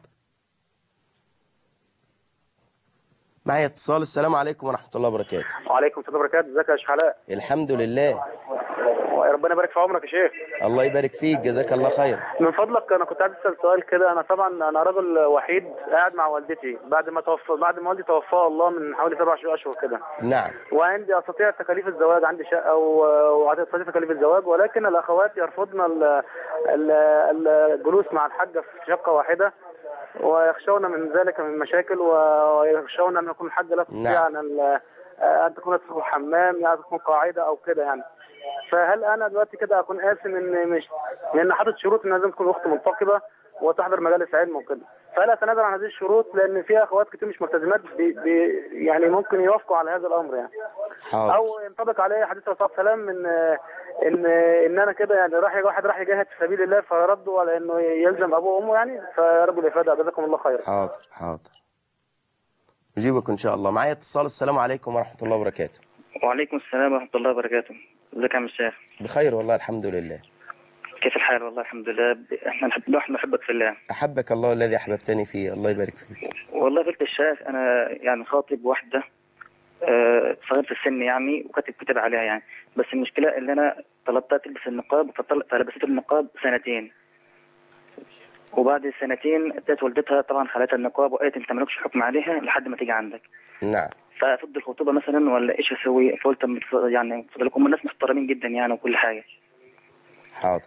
معي اتصال. السلام عليكم ورحمة الله وبركاته. وعليكم السلام وبركاته. ازيك يا شيخ علاء؟ الحمد لله. ربنا يبارك في عمرك يا شيخ. الله يبارك فيك، جزاك الله خير. من فضلك انا كنت عايز اسال سؤال كده. انا طبعا انا راجل وحيد قاعد مع والدتي بعد ما والدي توفاها الله من حوالي 7 اشهر كده. نعم. وعندي استطيع تكاليف الزواج، عندي شقه واستطيع تكاليف الزواج، ولكن الاخوات يرفضن الجلوس مع الحاجه في شقه واحده، ويخشون من ذلك من مشاكل، ويخشون ان يكون الحاجه لا تستطيع ان تكون تدخل الحمام، يعني تكون قاعده او كده يعني. فهل انا دلوقتي كده اكون قاسم ان مش لان حاطط شروط ان لازم تكون اخت منتقبه وتحضر مجالس علم وكده، فهل اتنازل عن هذه الشروط؟ لان في اخوات كتير مش ملتزمات يعني ممكن يوافقوا على هذا الامر يعني. حاضر. او ينطبق عليه حديث الرسول صلى الله عليه وسلم ان انا كده يعني واحد راح يجاهد في سبيل الله فردوا على انه يلزم ابوه وامه يعني. فيا رب الافاده، جزاكم الله خير. حاضر حاضر، اجيبك ان شاء الله. معايا اتصال. السلام عليكم ورحمه الله وبركاته. وعليكم السلام ورحمه الله وبركاته. ازيك يا عم الشيخ؟ بخير والله الحمد لله. كيف الحال؟ والله الحمد لله. احنا نحبك في الله. احبك الله الذي احببتني فيه، الله يبارك فيك. والله قلت الشيخ انا يعني خاطب واحده صغيره في السن يعني، وكاتب كتاب عليها يعني، بس المشكله اللي انا طلبتها تلبس النقاب فلبست النقاب 2 سنين، وبعد 2 سنين اتت والدتها طبعا خلتها النقاب وقالت انت مالكش حكم عليها لحد ما تيجي عندك. نعم. فافض الخطوبه مثلا ولا ايش اسوي؟ فقلت يعني فضلكم الناس محترمين جدا يعني وكل حاجه. حاضر.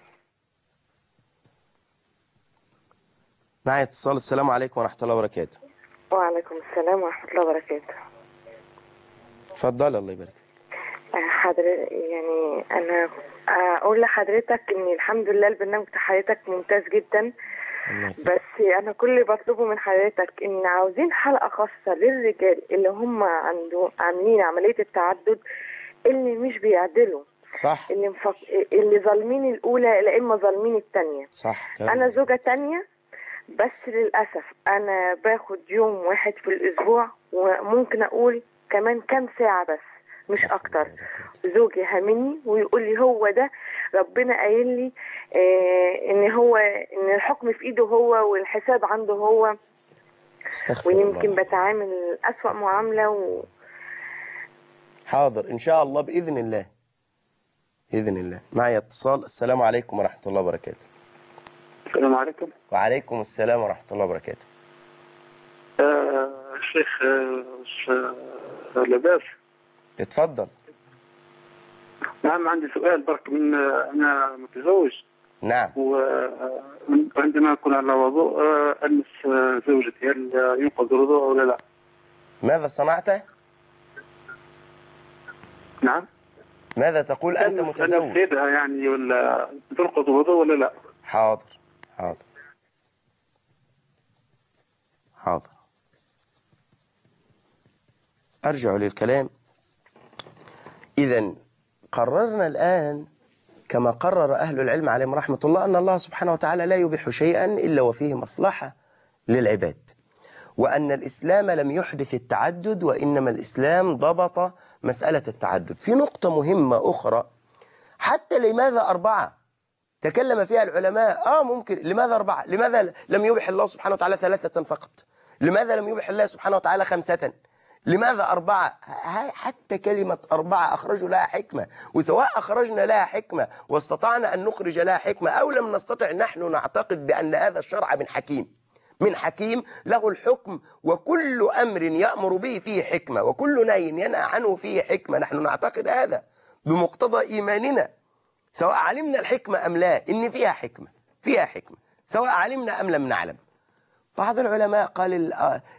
معي اتصال. السلام عليكم ورحمه الله وبركاته. وعليكم السلام ورحمه الله وبركاته. اتفضل. الله يبارك فيك. يعني أنا أقول لحضرتك إن الحمد لله البرنامج بتاع حضرتك ممتاز جدا، بس أنا كل اللي بطلبه من حضرتك إن عاوزين حلقة خاصة للرجال اللي هم عاملين عملية التعدد، اللي مش بيعدلوا، صح، اللي ظالمين الأولى لا إما ظالمين التانية. صح. أنا زوجة تانية، بس للأسف أنا باخد يوم واحد في الأسبوع، وممكن أقول كمان كام ساعة بس مش أكتر. زوجي هامني ويقول لي هو ده ربنا قايل لي إن الحكم في إيده هو والحساب عنده هو، ويمكن بتعامل أسوأ معاملة حاضر إن شاء الله بإذن الله، بإذن الله. معي اتصال. السلام عليكم ورحمة الله وبركاته. السلام عليكم. وعليكم السلام ورحمة الله وبركاته. الشيخ لباس. اتفضل. نعم، عندي سؤال برك. أنا متزوج. نعم. وعندما أكون على وضوء ألمس زوجتي، هل ينقض الوضوء ولا لا؟ ماذا صنعت؟ نعم. ماذا تقول أنت متزوج؟ ألمس يعني ولا تنقض الوضوء ولا لا؟ حاضر. أرجع للكلام. إذن قررنا الآن كما قرر أهل العلم عليهم رحمة الله أن الله سبحانه وتعالى لا يبيح شيئا إلا وفيه مصلحة للعباد، وأن الإسلام لم يحدث التعدد، وإنما الإسلام ضبط مسألة التعدد. في نقطة مهمة أخرى، حتى لماذا 4 تكلم فيها العلماء. ممكن لماذا 4؟ لماذا لم يبح الله سبحانه وتعالى 3 فقط؟ لماذا لم يبح الله سبحانه وتعالى 5؟ لماذا 4؟ حتى كلمة 4 أخرجوا لها حكمة، وسواء أخرجنا لها حكمة واستطعنا أن نخرج لها حكمة أو لم نستطع، نحن نعتقد بأن هذا الشرع من حكيم له الحكم، وكل أمر يأمر به فيه حكمة، وكل نهي ينهى عنه فيه حكمة. نحن نعتقد هذا بمقتضى إيماننا، سواء علمنا الحكمة أم لا، إن فيها حكمة سواء علمنا أم لم نعلم. بعض العلماء قال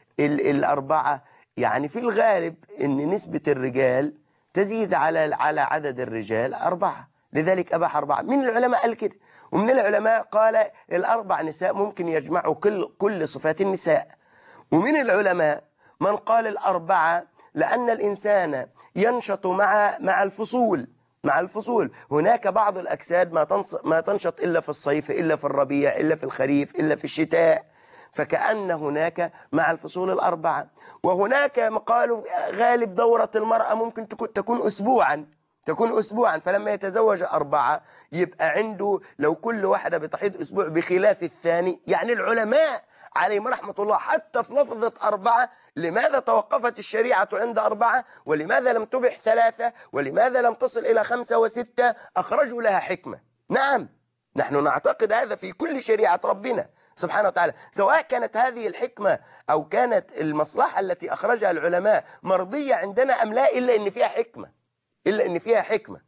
4 يعني في الغالب إن نسبة الرجال تزيد على عدد الرجال 4، لذلك أباح 4. من العلماء قال كده، ومن العلماء قال 4 نساء ممكن يجمعوا كل صفات النساء. ومن العلماء من قال 4 لأن الإنسان ينشط مع الفصول. هناك بعض الأجساد ما تنشط إلا في الصيف، إلا في الربيع، إلا في الخريف، إلا في الشتاء، فكأن هناك مع الفصول 4. وهناك قالوا غالب دورة المرأة ممكن تكون أسبوعا، فلما يتزوج 4 يبقى عنده لو كل واحدة بتحيض أسبوع بخلاف الثاني. يعني العلماء عليهم رحمة الله حتى في لفظة 4 لماذا توقفت الشريعة عند 4 ولماذا لم تبح 3 ولماذا لم تصل إلى 5 و6؟ أخرجوا لها حكمة. نعم، نحن نعتقد هذا في كل شريعة ربنا سبحانه وتعالى، سواء كانت هذه الحكمة أو كانت المصلحة التي أخرجها العلماء مرضية عندنا أم لا، إلا إن فيها حكمة.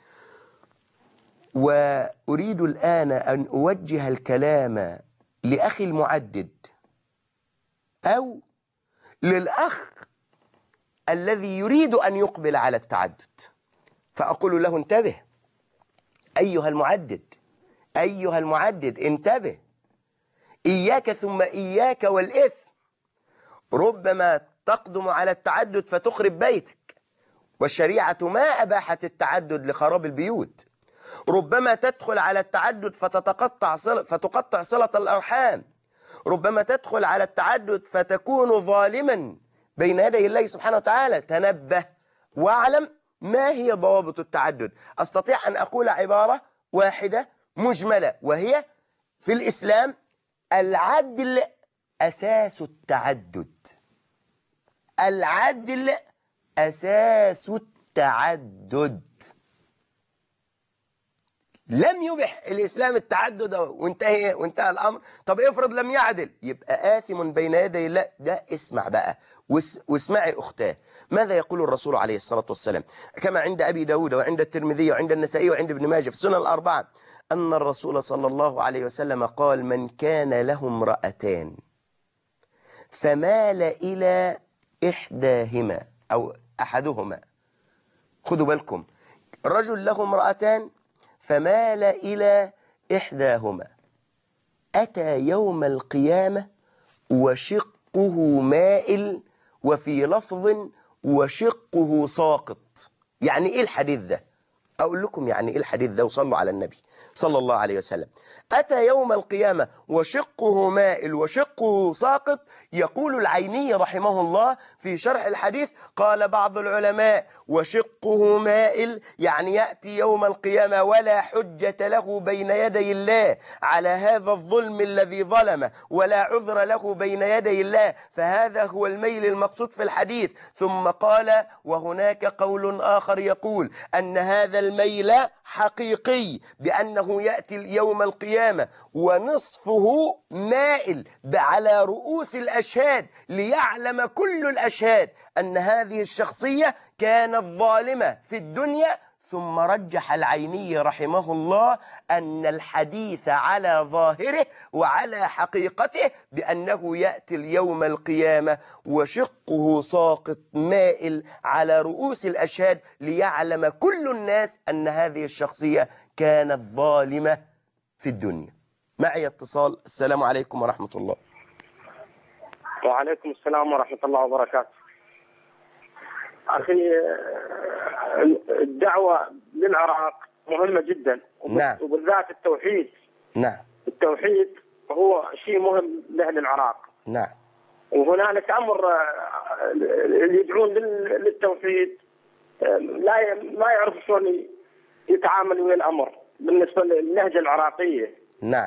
وأريد الآن أن أوجه الكلام لأخي المعدد أو للأخ الذي يريد أن يقبل على التعدد، فأقول له انتبه أيها المعدد، انتبه، إياك ثم إياك والإثم. ربما تقدم على التعدد فتخرب بيتك، والشريعة ما أباحت التعدد لخراب البيوت. ربما تدخل على التعدد فتقطع صلة الأرحام. ربما تدخل على التعدد فتكون ظالما بين يدي الله سبحانه وتعالى. تنبه واعلم ما هي ضوابط التعدد. أستطيع أن أقول عبارة واحدة مجملة، وهي في الإسلام العدل أساس التعدد. العدل أساس التعدد. لم يبح الإسلام التعدد وانتهى الأمر. طب افرض لم يعدل، يبقى آثم بين يدي الله. ده اسمع بقى واسمعي أختاه ماذا يقول الرسول عليه الصلاة والسلام، كما عند أبي داود وعند الترمذي وعند النسائي وعند ابن ماجه في السنن الأربعة، أن الرسول صلى الله عليه وسلم قال: من كان له امرأتان فمال إلى إحداهما أو أحدهما خدوا بالكم، رجل له امرأتان فمال إلى إحداهما، أتى يوم القيامة وشقه مائل، وفي لفظ وشقه ساقط. يعني إيه الحديث ده؟ أقول لكم يعني إيه الحديث ده، وصلوا على النبي صلى الله عليه وسلم. أتى يوم القيامة وشقه مائل وشقه ساقط. يقول العيني رحمه الله في شرح الحديث، قال بعض العلماء وشقه مائل يعني يأتي يوم القيامة ولا حجة له بين يدي الله على هذا الظلم الذي ظلمه، ولا عذر له بين يدي الله، فهذا هو الميل المقصود في الحديث. ثم قال وهناك قول آخر يقول أن هذا الميل حقيقي، بأنه يأتي يوم القيامة ونصفه مائل على رؤوس الأشهاد، ليعلم كل الأشهاد أن هذه الشخصية كانت ظالمة في الدنيا. ثم رجح العيني رحمه الله أن الحديث على ظاهره وعلى حقيقته بأنه يأتي اليوم القيامة وشقه ساقط مائل على رؤوس الأشهاد، ليعلم كل الناس أن هذه الشخصية كانت ظالمة في الدنيا. معي اتصال. السلام عليكم ورحمة الله. وعليكم السلام ورحمة الله وبركاته. أخي، الدعوة للعراق مهمة جدا، نعم. وبالذات التوحيد. نعم. التوحيد هو شيء مهم لأهل العراق. نعم. وهنالك أمر اللي يدعون للتوحيد لا يعرف شلون يتعامل ويا الأمر بالنسبة للهجة العراقية. نعم.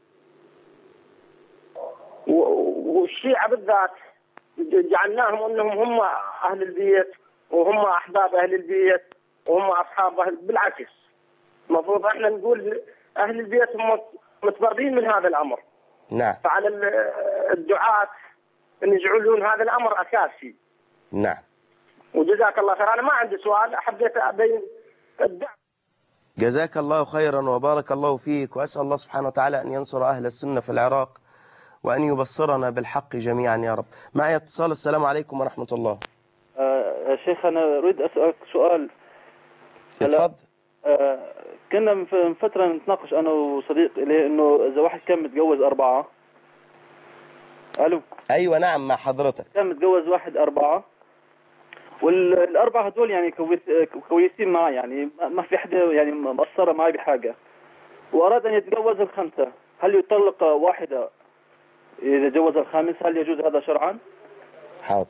والشيعة بالذات جعلناهم أنهم هم أهل البيت، وهم أحباب أهل البيت، وهم أصحاب بالعكس، المفروض احنا نقول أهل البيت هم متضررين من هذا الأمر. نعم. فعلى الدعاة أن يجعلون هذا الأمر أساسي. نعم. وجزاك الله خير. أنا ما عندي سؤال، حبيت أبين الدعوة. جزاك الله خيرا وبارك الله فيك، وأسأل الله سبحانه وتعالى أن ينصر أهل السنة في العراق، وأن يبصرنا بالحق جميعا يا رب. معي اتصال. السلام عليكم ورحمة الله. يا شيخ، أنا أريد أسألك سؤال. اتفضل. كنا من فترة نتناقش أنا وصديق إليه إنه إذا واحد كان متجوز 4. ألو. أيوة نعم مع حضرتك. كان متجوز 1 4، وال4 هدول يعني كويسين معي، يعني ما في حدا يعني مقصرة معي بحاجة، وأراد أن يتجوز 5. هل يطلق واحدة إذا جوز 5؟ هل يجوز هذا شرعا؟ حاضر.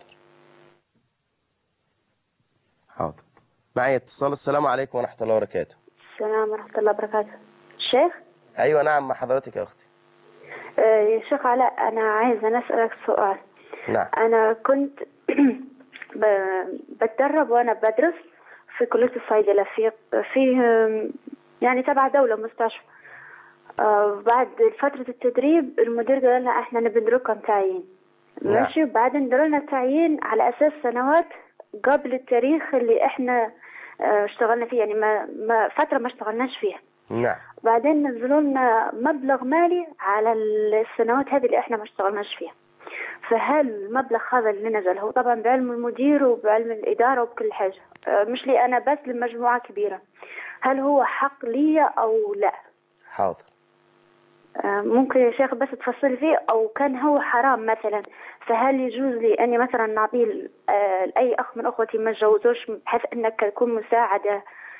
معي اتصال. السلام عليكم ورحمة الله وبركاته. السلام ورحمة الله وبركاته. الشيخ؟ أيوة نعم مع حضرتك يا أختي. يا شيخ علاء، أنا عايزة أسألك سؤال. نعم. أنا كنت بتدرب وأنا بدرس في كلية الصيدلة في يعني تبع دولة مستشفى. بعد فترة التدريب المدير قال لنا احنا نبي ندركم تعيين. ماشي. بعدين دلنا تعيين على أساس سنوات قبل التاريخ اللي احنا اشتغلنا فيه، يعني ما فترة ما اشتغلناش فيها. نعم. بعدين نزلوا لنا مبلغ مالي على السنوات هذه اللي احنا ما اشتغلناش فيها. فهل المبلغ هذا اللي نزل هو طبعا بعلم المدير وبعلم الإدارة وبكل حاجة، مش لي أنا بس، لمجموعة كبيرة، هل هو حق لي أو لا؟ حاضر. ممكن يا شيخ بس تفصل فيه، أو كان هو حرام مثلا، فهل يجوز لي أني مثلا نعطيه لأي أخ من أخوتي ما تجوزوش، بحيث أنك يكون مساعدة،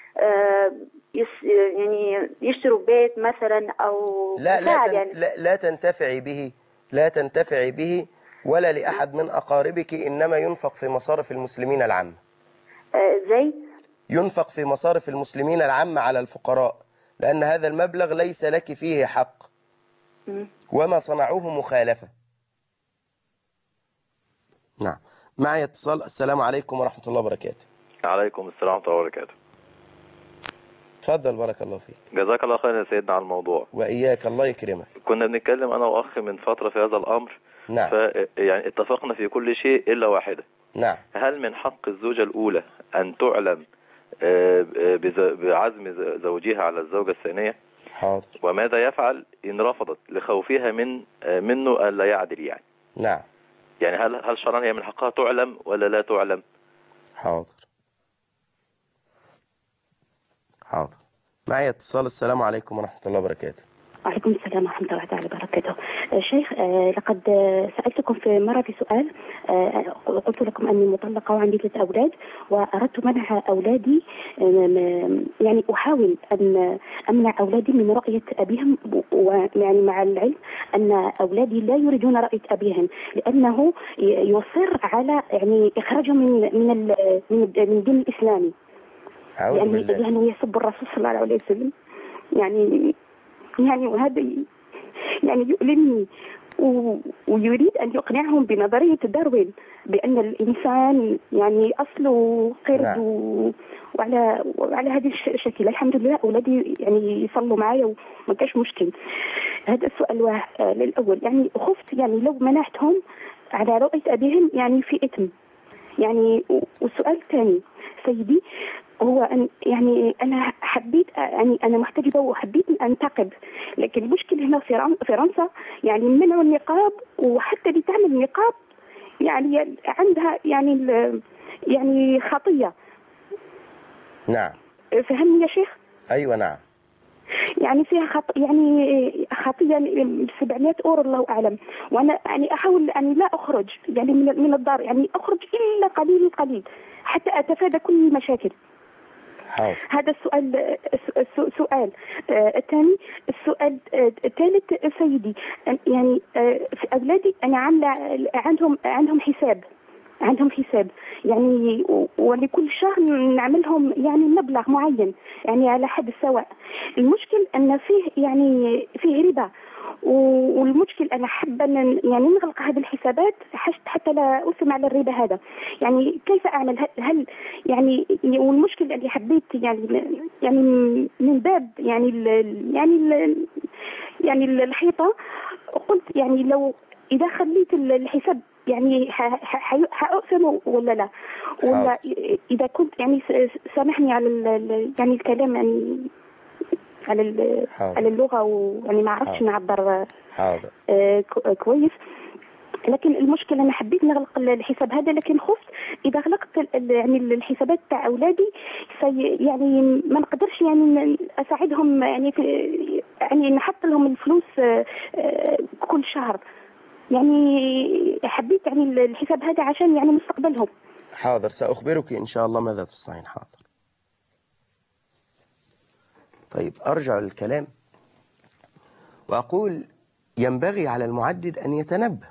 يعني يشتروا بيت مثلا أو لا تنتفعي به، لا تنتفعي به ولا لأحد من أقاربك، إنما ينفق في مصارف المسلمين العامة. زي؟ ينفق في مصارف المسلمين العامة على الفقراء، لأن هذا المبلغ ليس لك فيه حق، وما صنعوه مخالفة. نعم. معي اتصال. السلام عليكم ورحمة الله وبركاته. عليكم السلام ورحمة الله وبركاته. تفضل بارك الله فيك. جزاك الله خير يا سيدنا على الموضوع. وإياك، الله يكرمك. كنا بنتكلم أنا وأخي من فترة في هذا الأمر. نعم. يعني اتفقنا في كل شيء إلا واحدة. نعم. هل من حق الزوجة الأولى أن تعلم بعزم زوجها على الزوجة الثانية؟ حاضر. وماذا يفعل إن رفضت لخوفها منه ألا يعدل يعني؟ نعم. يعني هل شرعا هي من حقها تعلم ولا لا تعلم؟ حاضر. حاضر. معي اتصال. السلام عليكم ورحمة الله وبركاته. وعليكم السلام ورحمة الله تعالى وبركاته. شيخ، لقد سألتكم في مرة في سؤال، قلت لكم أني مطلقة وعندي 3 أولاد، وأردت منع أولادي، يعني أحاول أن أمنع أولادي من رؤية أبيهم، ويعني مع العلم أن أولادي لا يريدون رؤية أبيهم، لأنه يصر على يعني إخراجهم من الدين الإسلامي، يعني يسب الرسول صلى الله عليه وسلم، يعني وهذا يعني يؤلمني، ويريد أن يقنعهم بنظرية داروين بأن الإنسان يعني أصله قرد. وعلى هذه الشكل الحمد لله أولادي يعني يصلوا معي وما كاش مشكل. هذا السؤال الأول، يعني خفت يعني لو منعتهم على رؤية أبيهم يعني في إثم يعني. والسؤال الثاني سيدي هو أن يعني أنا حبيت، يعني أنا محتجبة وحبيت أن أنتقب، لكن المشكلة هنا في فرنسا يعني منعوا النقاب، وحتى اللي تعمل النقاب يعني عندها يعني خطية. نعم. فهمني يا شيخ؟ أيوة نعم. يعني فيها خطية 700 أورو الله أعلم. وأنا يعني أحاول أن لا أخرج يعني من الدار، يعني أخرج إلا قليل حتى أتفادى كل المشاكل. هذا السؤال سؤال الثاني. السؤال الثالث سيدي، يعني في أولادي أنا عاملة عندهم حساب يعني، ولكل شهر نعملهم يعني مبلغ معين يعني على حد السواء. المشكل أن فيه ربا، والمشكل أنا حابة يعني نغلق هذه الحسابات حتى لا أثم على الربا هذا. يعني كيف أعمل؟ هل يعني والمشكل اللي حبيت يعني من باب يعني الحيطة، قلت يعني لو إذا خليت الحساب يعني حأقسم ولا لا، ولا إذا كنت يعني سامحني على يعني الكلام يعني على اللغة، ويعني ما عرفتش نعبر كويس. لكن المشكلة أنا حبيت نغلق الحساب هذا، لكن خفت إذا غلقت يعني الحسابات تاع أولادي يعني ما نقدرش يعني أساعدهم يعني نحط لهم الفلوس كل شهر. يعني حبيت يعني الحساب هذا عشان يعني مستقبلهم. حاضر، سأخبرك إن شاء الله ماذا تصنعين. حاضر. طيب، أرجع للكلام وأقول ينبغي على المعدد أن يتنبه.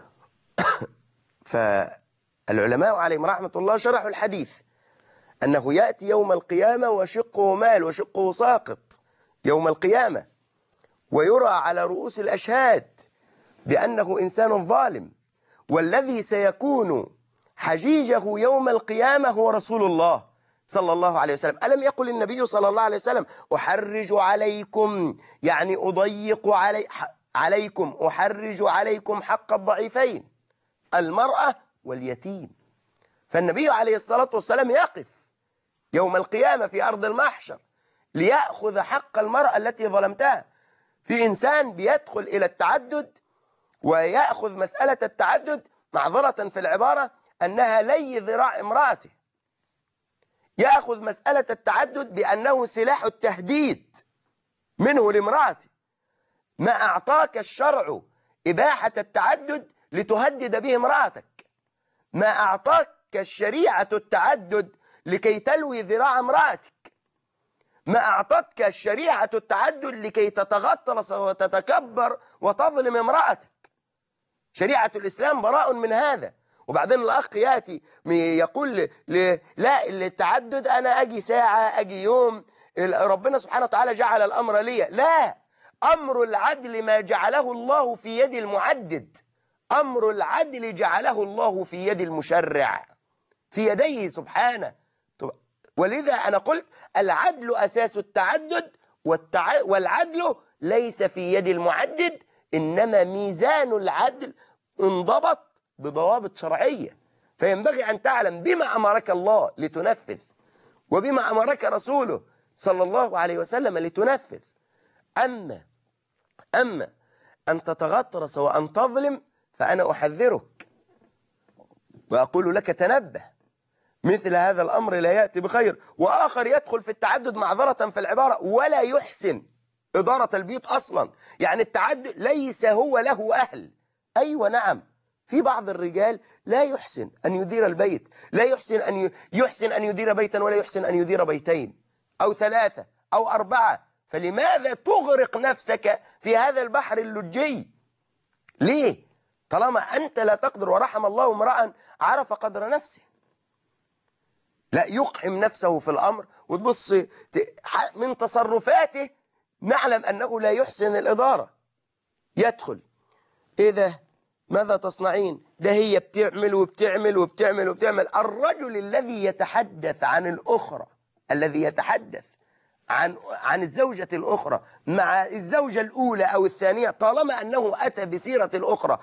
فالعلماء عليهم رحمة الله شرحوا الحديث أنه يأتي يوم القيامة وشقه مال وشقه ساقط يوم القيامة، ويرى على رؤوس الأشهاد بأنه إنسان ظالم، والذي سيكون حجيجه يوم القيامة هو رسول الله صلى الله عليه وسلم. ألم يقل النبي صلى الله عليه وسلم أحرج عليكم، يعني أضيق عليكم، أحرج عليكم حق الضعيفين المرأة واليتيم. فالنبي عليه الصلاة والسلام يقف يوم القيامة في أرض المحشر ليأخذ حق المرأة التي ظلمتها. في إنسان بيدخل إلى التعدد ويأخذ مسألة التعدد، معذرة في العبارة، أنها لي ذراع امرأته، يأخذ مسألة التعدد بأنه سلاح التهديد منه لامرأته. ما أعطاك الشرع إباحة التعدد لتهدد به امرأتك، ما أعطاك الشريعة التعدد لكي تلوي ذراع امرأتك، ما أعطتك الشريعة التعدد لكي تتغطرس وتتكبر وتظلم امرأتك. شريعة الإسلام براء من هذا. وبعدين الأخ يأتي يقول لا التعدد أنا أجي ساعة أجي يوم، ربنا سبحانه وتعالى جعل الأمر لي. لا، أمر العدل ما جعله الله في يد المعدد، أمر العدل جعله الله في يد المشرع، في يديه سبحانه. ولذا أنا قلت العدل أساس التعدد، والعدل ليس في يد المعدد، إنما ميزان العدل انضبط بضوابط شرعية. فينبغي أن تعلم بما أمرك الله لتنفذ، وبما أمرك رسوله صلى الله عليه وسلم لتنفذ. أما أن تتغطرس وأن تظلم فأنا أحذرك وأقول لك تنبه. مثل هذا الأمر لا يأتي بخير. وآخر يدخل في التعدد معذرة في العبارة ولا يحسن إدارة البيوت أصلا، يعني التعدد ليس هو له أهل. أيوة نعم، في بعض الرجال لا يحسن أن يدير البيت، لا يحسن أن يدير بيتا، ولا يحسن أن يدير بيتين أو 3 أو 4. فلماذا تغرق نفسك في هذا البحر اللجي؟ ليه؟ طالما أنت لا تقدر. ورحم الله امرأ عرف قدر نفسه، لا يقحم نفسه في الأمر. وتبص من تصرفاته نعلم أنه لا يحسن الإدارة. يدخل إيه ده؟ ماذا تصنعين؟ ده هي بتعمل وبتعمل وبتعمل وبتعمل. الرجل الذي يتحدث عن الأخرى، الذي يتحدث عن الزوجة الأخرى مع الزوجة الأولى أو الثانية، طالما أنه أتى بسيرة الأخرى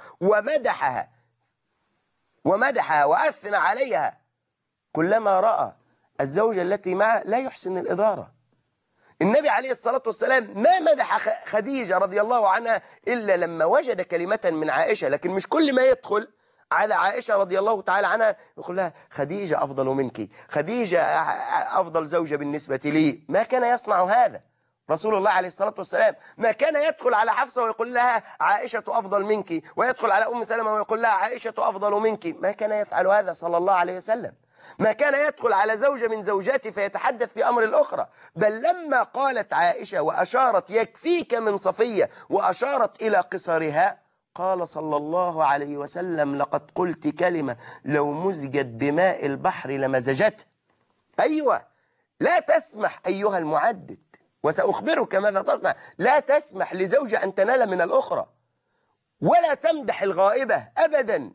ومدحها وأثنى عليها، كلما رأى الزوجة التي معه لا يحسن الإدارة. النبي عليه الصلاة والسلام ما مدح خديجة رضي الله عنها إلا لما وجد كلمة من عائشة، لكن مش كل ما يدخل على عائشة رضي الله تعالى عنها يقول لها خديجة أفضل منك، خديجة أفضل زوجة بالنسبة لي. ما كان يصنع هذا رسول الله عليه الصلاة والسلام. ما كان يدخل على حفصة ويقول لها عائشة أفضل منك، ويدخل على أم سلمة ويقول لها عائشة أفضل منك. ما كان يفعل هذا صلى الله عليه وسلم. ما كان يدخل على زوجة من زوجاته فيتحدث في أمر الأخرى. بل لما قالت عائشة وأشارت يكفيك من صفية وأشارت إلى قصرها، قال صلى الله عليه وسلم لقد قلت كلمة لو مزجت بماء البحر لمزجته. أيوة، لا تسمح أيها المعدد، وسأخبرك ماذا تصنع. لا تسمح لزوجة أن تنال من الأخرى، ولا تمدح الغائبة أبدا.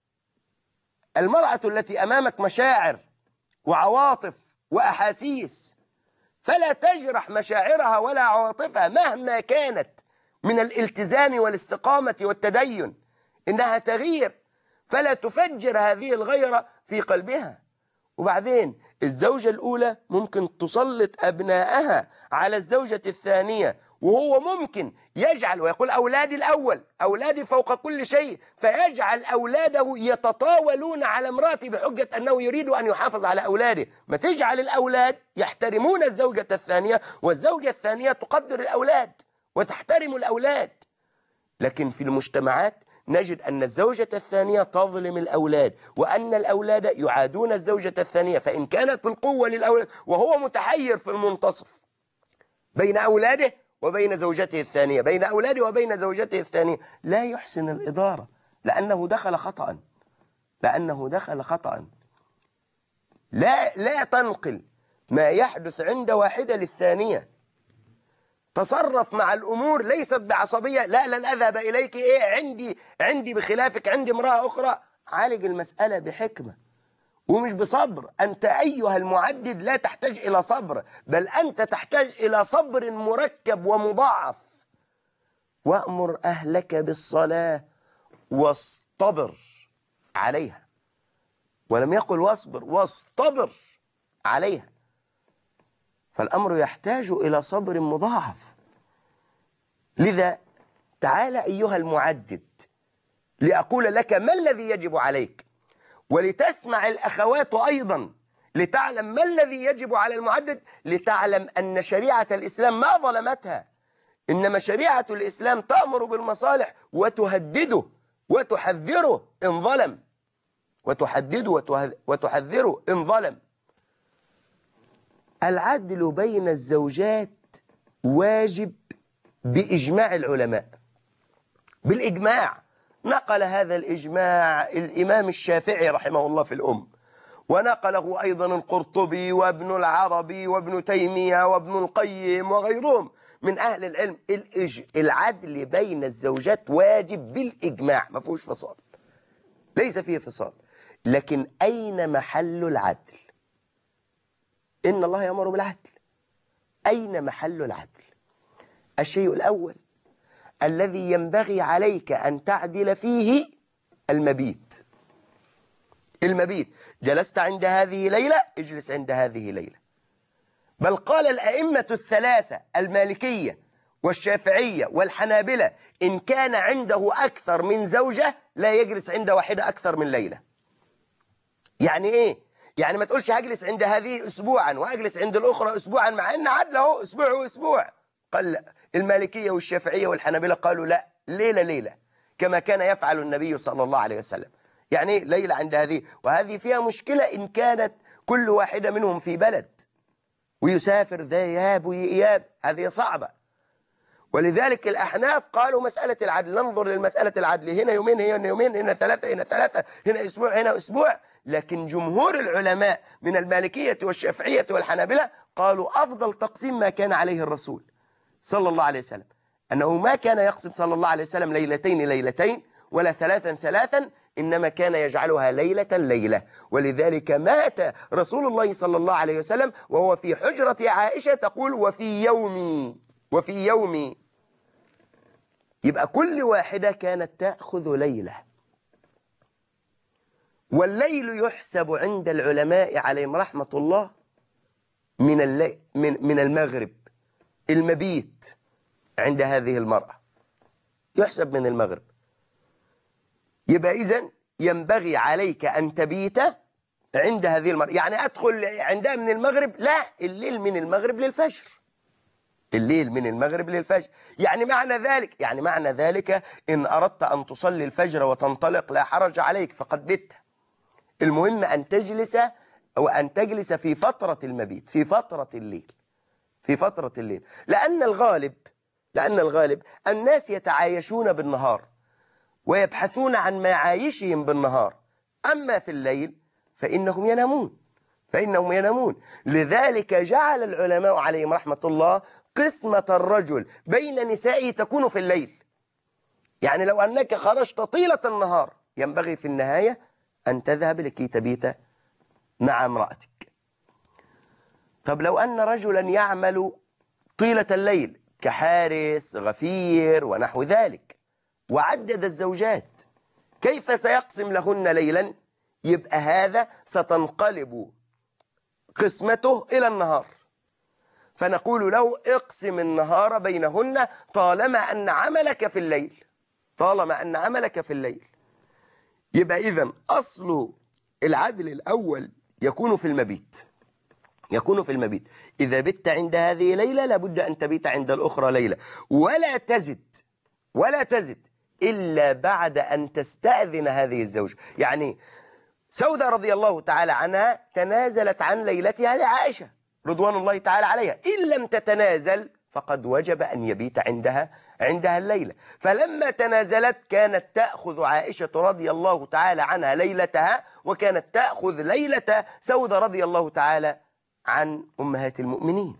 المرأة التي أمامك مشاعر وعواطف وأحاسيس، فلا تجرح مشاعرها ولا عواطفها مهما كانت من الالتزام والاستقامة والتدين. إنها تغير، فلا تفجر هذه الغيرة في قلبها. وبعدين الزوجة الأولى ممكن تسلط أبنائها على الزوجة الثانية، وهو ممكن يجعل ويقول أولادي الأول، أولادي فوق كل شيء، فيجعل أولاده يتطاولون على امرأته بحجة أنه يريد أن يحافظ على أولاده. ما تجعل الأولاد يحترمون الزوجة الثانية، والزوجة الثانية تقدر الأولاد وتحترم الأولاد. لكن في المجتمعات نجد أن الزوجة الثانية تظلم الأولاد، وأن الأولاد يعادون الزوجة الثانية. فإن كانت القوة للأولاد وهو متحير في المنتصف بين أولاده وبين زوجته الثانية، بين أولاده وبين زوجته الثانية، لا يحسن الإدارة، لأنه دخل خطأ. لا تنقل ما يحدث عند واحدة للثانية. تصرف مع الأمور ليست بعصبية. لا، لن أذهب إليك، عندي بخلافك، عندي امرأة أخرى. عالج المسألة بحكمة ومش بصبر. أنت أيها المعدد لا تحتاج إلى صبر، بل أنت تحتاج إلى صبر مركب ومضاعف. وأمر أهلك بالصلاة واصطبر عليها، ولم يقل واصبر، واصطبر عليها. فالأمر يحتاج إلى صبر مضاعف. لذا تعال أيها المعدد لأقول لك ما الذي يجب عليك، ولتسمع الأخوات أيضا لتعلم ما الذي يجب على المعدد، لتعلم أن شريعة الإسلام ما ظلمتها، إنما شريعة الإسلام تأمر بالمصالح وتهدده وتحذره إن ظلم، وتحذره إن ظلم. العدل بين الزوجات واجب بإجماع العلماء، بالإجماع. نقل هذا الإجماع الإمام الشافعي رحمه الله في الأم، ونقله أيضا القرطبي وابن العربي وابن تيمية وابن القيم وغيرهم من أهل العلم. العدل بين الزوجات واجب بالإجماع، ما فيهوش فصال، ليس فيه فصال. لكن أين محل العدل؟ إن الله يأمر بالعدل. أين محل العدل؟ الشيء الأول الذي ينبغي عليك أن تعدل فيه المبيت. جلست عند هذه ليلة، اجلس عند هذه ليلة. بل قال الأئمة الثلاثة المالكية والشافعية والحنابلة إن كان عنده أكثر من زوجة لا يجلس عند واحدة أكثر من ليلة. يعني إيه؟ يعني ما تقولش هجلس عند هذه أسبوعا وأجلس عند الأخرى أسبوعا، مع أن عدل اهو أسبوع وأسبوع. قال لا. المالكية والشافعية والحنابلة قالوا لا، ليلة ليلة كما كان يفعل النبي صلى الله عليه وسلم. يعني ليلة عند هذه، وهذه فيها مشكلة إن كانت كل واحدة منهم في بلد ويسافر ذهاب وإياب، هذه صعبة. ولذلك الأحناف قالوا مسألة العدل، ننظر للمسألة العدل، هنا يومين هنا يومين، هنا ثلاثة هنا ثلاثة، هنا أسبوع هنا أسبوع. لكن جمهور العلماء من المالكية والشافعية والحنابلة قالوا أفضل تقسيم ما كان عليه الرسول صلى الله عليه وسلم، أنه ما كان يقسم صلى الله عليه وسلم ليلتين ليلتين ولا ثلاثا ثلاثا، إنما كان يجعلها ليلة ليلة. ولذلك مات رسول الله صلى الله عليه وسلم وهو في حجرة عائشة تقول وفي يومي. يبقى كل واحدة كانت تأخذ ليلة. والليل يحسب عند العلماء عليهم رحمة الله من المغرب، المبيت عند هذه المرأة يحسب من المغرب. يبقى إذن ينبغي عليك أن تبيت عند هذه المرأة. يعني أدخل عندها من المغرب؟ لا، الليل من المغرب للفجر، الليل من المغرب للفجر. يعني معنى ذلك إن أردت أن تصلي الفجر وتنطلق لا حرج عليك، فقد بت. المهم أن تجلس في فترة المبيت، في فترة الليل، لأن الغالب الناس يتعايشون بالنهار ويبحثون عن معايشهم بالنهار، أما في الليل فإنهم ينامون. لذلك جعل العلماء عليهم رحمة الله قسمة الرجل بين نسائه تكون في الليل. يعني لو أنك خرجت طيلة النهار ينبغي في النهاية أن تذهب لكي تبيت مع امرأتك. طب لو أن رجلا يعمل طيلة الليل كحارس غفير ونحو ذلك وعدد الزوجات، كيف سيقسم لهن ليلا؟ يبقى هذا ستنقلب قسمته إلى النهار، فنقول له اقسم النهار بينهن طالما أن عملك في الليل. يبقى إذن أصل العدل الأول يكون في المبيت. إذا بت عند هذه ليلة لابد أن تبيت عند الأخرى ليلة، ولا تزد إلا بعد أن تستأذن هذه الزوجة. يعني سودة رضي الله تعالى عنها تنازلت عن ليلتها لعائشة رضوان الله تعالى عليها، إن لم تتنازل فقد وجب أن يبيت عندها الليلة. فلما تنازلت كانت تأخذ عائشة رضي الله تعالى عنها ليلتها، وكانت تأخذ ليلة سودة رضي الله تعالى عن أمهات المؤمنين.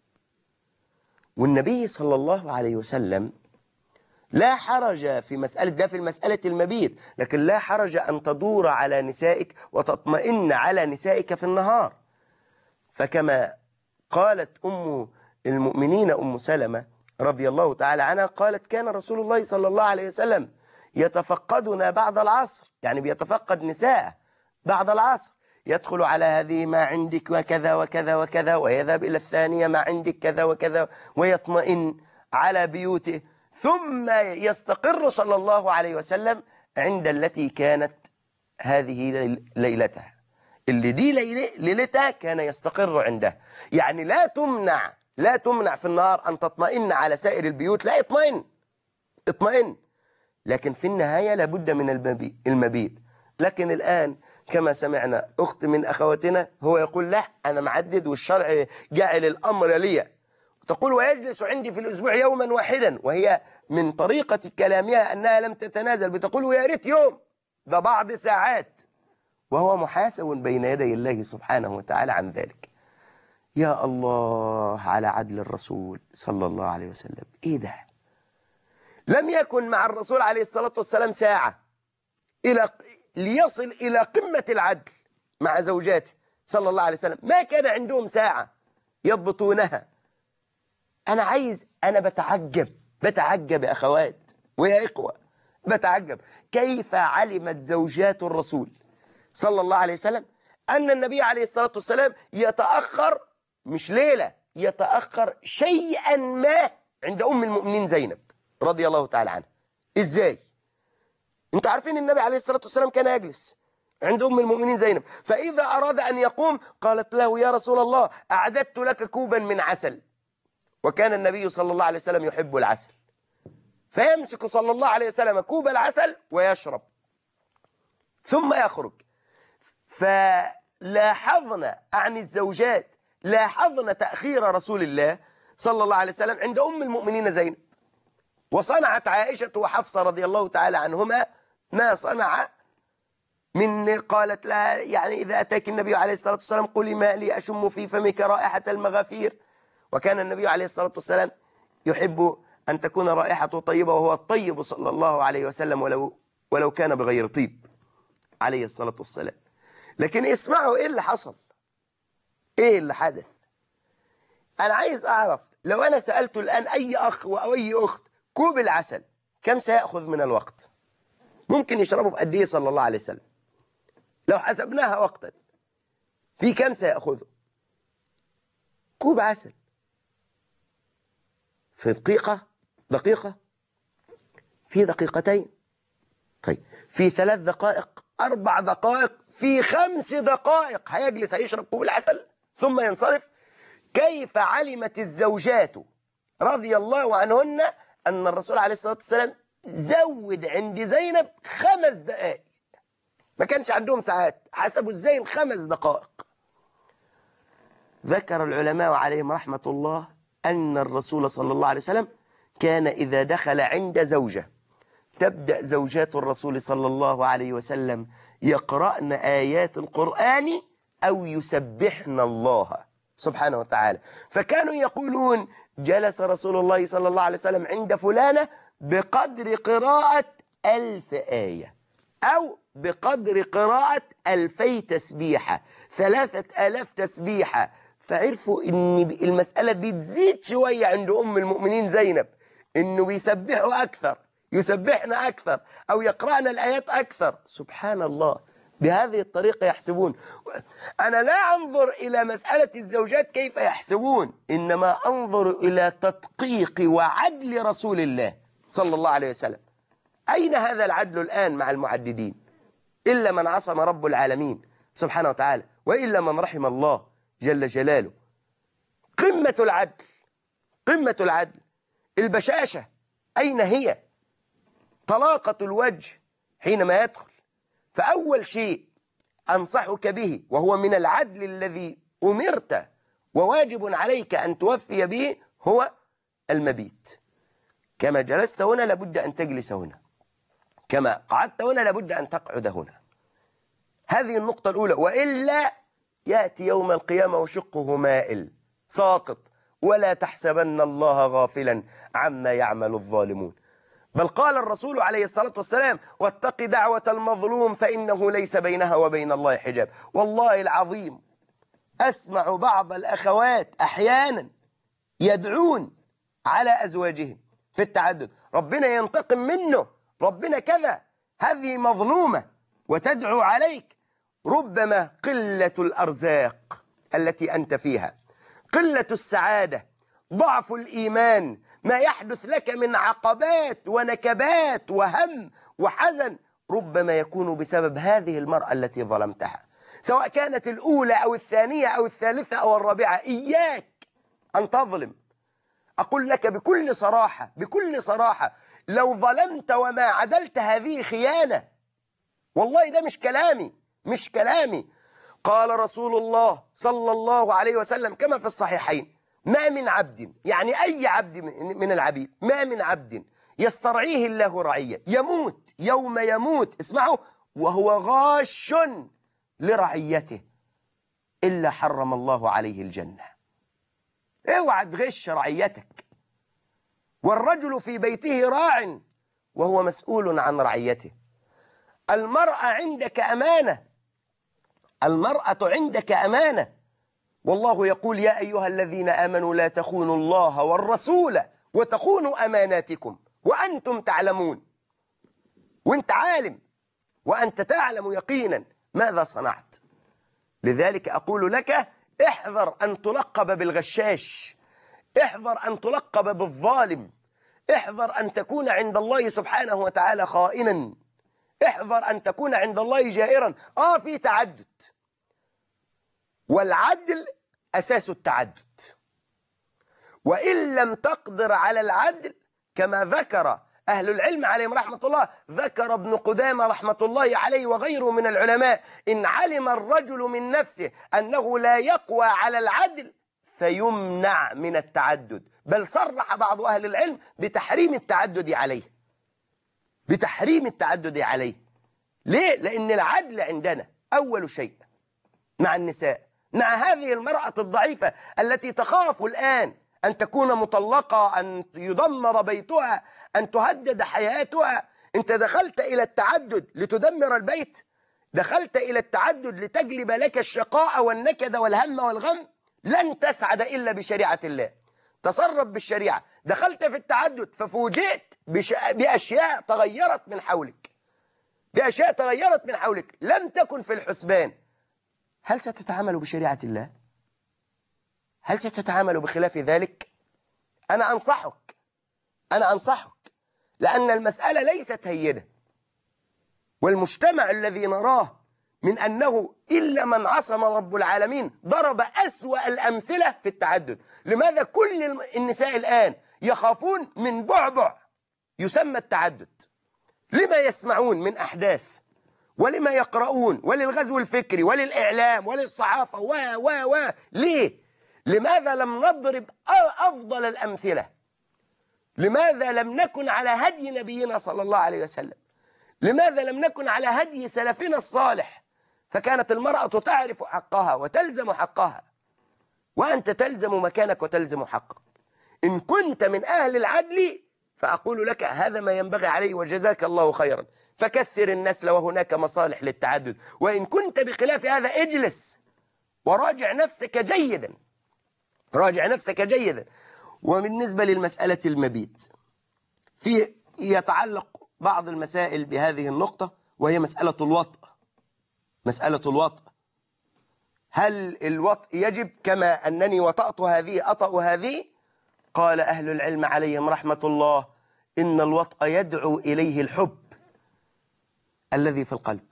والنبي صلى الله عليه وسلم لا حرج في مسألة المبيت، لكن لا حرج أن تدور على نسائك وتطمئن على نسائك في النهار. فكما قالت أم المؤمنين أم سلمة رضي الله تعالى عنها، قالت كان رسول الله صلى الله عليه وسلم يتفقدنا بعد العصر، يعني بيتفقد نساء بعد العصر، يدخل على هذه ما عندك وكذا وكذا وكذا، ويذهب إلى الثانية ما عندك كذا وكذا، ويطمئن على بيوته، ثم يستقر صلى الله عليه وسلم عند التي كانت هذه ليلتها، اللي دي ليلتها كان يستقر عندها. يعني لا تمنع في النهار أن تطمئن على سائر البيوت، لا اطمئن، لكن في النهاية لابد من المبيت. لكن الآن كما سمعنا أخت من أخواتنا هو يقول لا أنا معدد والشرع جعل الأمر لي، تقول ويجلس عندي في الأسبوع يوما واحدا، وهي من طريقة كلامها أنها لم تتنازل، بتقول ويا ريت يوم، ده بعض ساعات، وهو محاسب بين يدي الله سبحانه وتعالى عن ذلك. يا الله على عدل الرسول صلى الله عليه وسلم. إيه ده؟ لم يكن مع الرسول عليه الصلاة والسلام ساعة ليصل إلى قمة العدل مع زوجاته صلى الله عليه وسلم، ما كان عندهم ساعة يضبطونها. أنا بتعجب يا أخوات ويا إخوة، بتعجب كيف علمت زوجات الرسول صلى الله عليه وسلم أن النبي عليه الصلاة والسلام يتأخر، مش ليلة، يتأخر شيئا ما عند أم المؤمنين زينب رضي الله تعالى عنها. إزاي؟ انتوا عارفين النبي عليه الصلاة والسلام كان يجلس عند أم المؤمنين زينب. فإذا أراد أن يقوم قالت له يا رسول الله أعددت لك كوبا من عسل، وكان النبي صلى الله عليه وسلم يحب العسل، فيمسك صلى الله عليه وسلم كوب العسل ويشرب ثم يخرج. فلاحظنا عن الزوجات، لاحظنا تأخير رسول الله صلى الله عليه وسلم عند أم المؤمنين زينب، وصنعت عائشة وحفصة رضي الله تعالى عنهما ما صنع من قالت لها يعني إذا أتاك النبي عليه الصلاة والسلام قولي ما لي أشم في فمك رائحة المغافير، وكان النبي عليه الصلاة والسلام يحب أن تكون رائحته طيبة، وهو الطيب صلى الله عليه وسلم ولو كان بغير طيب عليه الصلاة والسلام. لكن اسمعوا إيه اللي حصل، إيه اللي حدث. أنا عايز أعرف لو أنا سألت الآن أي أخ أو أي أخت كوب العسل كم سيأخذ من الوقت؟ ممكن يشربه في قد إيه صلى الله عليه وسلم؟ لو حسبناها وقتا في كم سيأخذه؟ كوب عسل في دقيقة في دقيقتين، طيب في 3 دقائق 4 دقائق في 5 دقائق هيجلس هيشرب كوب العسل ثم ينصرف. كيف علمت الزوجات رضي الله عنهن أن الرسول عليه الصلاة والسلام زود عند زينب 5 دقائق؟ ما كانش عندهم ساعات، حسبوا ازاي 5 دقائق؟ ذكر العلماء عليهم رحمة الله أن الرسول صلى الله عليه وسلم كان إذا دخل عند زوجة تبدأ زوجات الرسول صلى الله عليه وسلم يقرأن آيات القرآن أو يسبحن الله سبحانه وتعالى، فكانوا يقولون جلس رسول الله صلى الله عليه وسلم عند فلانة بقدر قراءة 1000 آية أو بقدر قراءة 2000 تسبيحة 3000 تسبيحة. فعرفوا ان المسألة بتزيد شوية عند أم المؤمنين زينب، انه بيسبحوا أكثر، يسبحن أكثر، أو يقرأن الآيات أكثر. سبحان الله، بهذه الطريقة يحسبون. أنا لا أنظر إلى مسألة الزوجات كيف يحسبون، إنما أنظر إلى تدقيق وعدل رسول الله صلى الله عليه وسلم. أين هذا العدل الآن مع المعددين؟ إلا من عصم رب العالمين سبحانه وتعالى، وإلا من رحم الله جل جلاله. قمة العدل، قمة العدل. البشاشة أين هي؟ طلاقة الوجه حينما يدخل. فأول شيء أنصحك به وهو من العدل الذي أمرت وواجب عليك أن توفي به هو المبيت. كما جلست هنا لابد أن تجلس هنا، كما قعدت هنا لابد أن تقعد هنا. هذه النقطة الأولى، وإلا يأتي يوم القيامة وشقه مائل ساقط، ولا تحسبن الله غافلا عما يعمل الظالمون. بل قال الرسول عليه الصلاة والسلام واتق دعوة المظلوم فإنه ليس بينها وبين الله حجاب. والله العظيم أسمع بعض الأخوات أحيانا يدعون على أزواجهم في التعدد، ربنا ينتقم منه، ربنا كذا، هذه مظلومة وتدعو عليك. ربما قلة الأرزاق التي أنت فيها، قلة السعادة، ضعف الإيمان، ما يحدث لك من عقبات ونكبات وهم وحزن ربما يكون بسبب هذه المرأة التي ظلمتها، سواء كانت الأولى أو الثانية أو الثالثة أو الرابعة. إياك أن تظلم. أقول لك بكل صراحة، بكل صراحة، لو ظلمت وما عدلت هذه خيانة. والله ده مش كلامي، مش كلامي. قال رسول الله صلى الله عليه وسلم كما في الصحيحين ما من عبد، يعني أي عبد من العبيد، ما من عبد يسترعيه الله رعية يموت يوم يموت، اسمعوا، وهو غاش لرعيته إلا حرم الله عليه الجنة. اوعى تغش رعيتك. والرجل في بيته راع وهو مسؤول عن رعيته. المرأة عندك أمانة، المرأة عندك أمانة. والله يقول يا أيها الذين آمنوا لا تخونوا الله والرسول وتخونوا أماناتكم وأنتم تعلمون. وأنت عالم وأنت تعلم يقينا ماذا صنعت. لذلك أقول لك احذر أن تلقب بالغشاش، احذر أن تلقب بالظالم، احذر أن تكون عند الله سبحانه وتعالى خائنا. احذر أن تكون عند الله جائرا. في تعدد، والعدل أساس التعدد، وإن لم تقدر على العدل كما ذكر أهل العلم عليهم رحمة الله، ذكر ابن قدامة رحمة الله عليه وغيره من العلماء: إن علم الرجل من نفسه أنه لا يقوى على العدل فيمنع من التعدد. بل صرح بعض أهل العلم بتحريم التعدد عليه، بتحريم التعدد عليه. ليه؟ لأن العدل عندنا أول شيء مع النساء، مع هذه المرأة الضعيفة التي تخاف الآن أن تكون مطلقة، أن يدمر بيتها، أن تهدد حياتها. أنت دخلت إلى التعدد لتدمر البيت، دخلت إلى التعدد لتجلب لك الشقاء والنكد والهم والغم. لن تسعد إلا بشريعة الله. تصرف بالشريعة. دخلت في التعدد ففوجئت بأشياء تغيرت من حولك، بأشياء تغيرت من حولك لم تكن في الحسبان. هل ستتعامل بشريعة الله؟ هل ستتعامل بخلاف ذلك؟ أنا أنصحك، لأن المسألة ليست هينة. والمجتمع الذي نراه من أنه إلا من عصم رب العالمين ضرب أسوأ الأمثلة في التعدد. لماذا كل النساء الآن يخافون من بعبع يسمى التعدد؟ لما يسمعون من أحداث، ولما يقرؤون، وللغزو الفكري، وللإعلام، وللصحافة ليه؟ لماذا لم نضرب أفضل الأمثلة؟ لماذا لم نكن على هدي نبينا صلى الله عليه وسلم؟ لماذا لم نكن على هدي سلفنا الصالح؟ فكانت المرأة تعرف حقها وتلزم حقها، وأنت تلزم مكانك وتلزم حقك. إن كنت من أهل العدل فأقول لك هذا ما ينبغي عليه وجزاك الله خيرا، فكثر النسل وهناك مصالح للتعدد. وإن كنت بخلاف هذا اجلس وراجع نفسك جيدا، راجع نفسك جيدا. وبالنسبة للمسألة المبيت، يتعلق بعض المسائل بهذه النقطة، وهي مسألة الوطء. مسألة الوطء، هل الوطء يجب كما أنني وطأت هذه أطأ هذه؟ قال أهل العلم عليهم رحمة الله: إن الوطء يدعو إليه الحب الذي في القلب،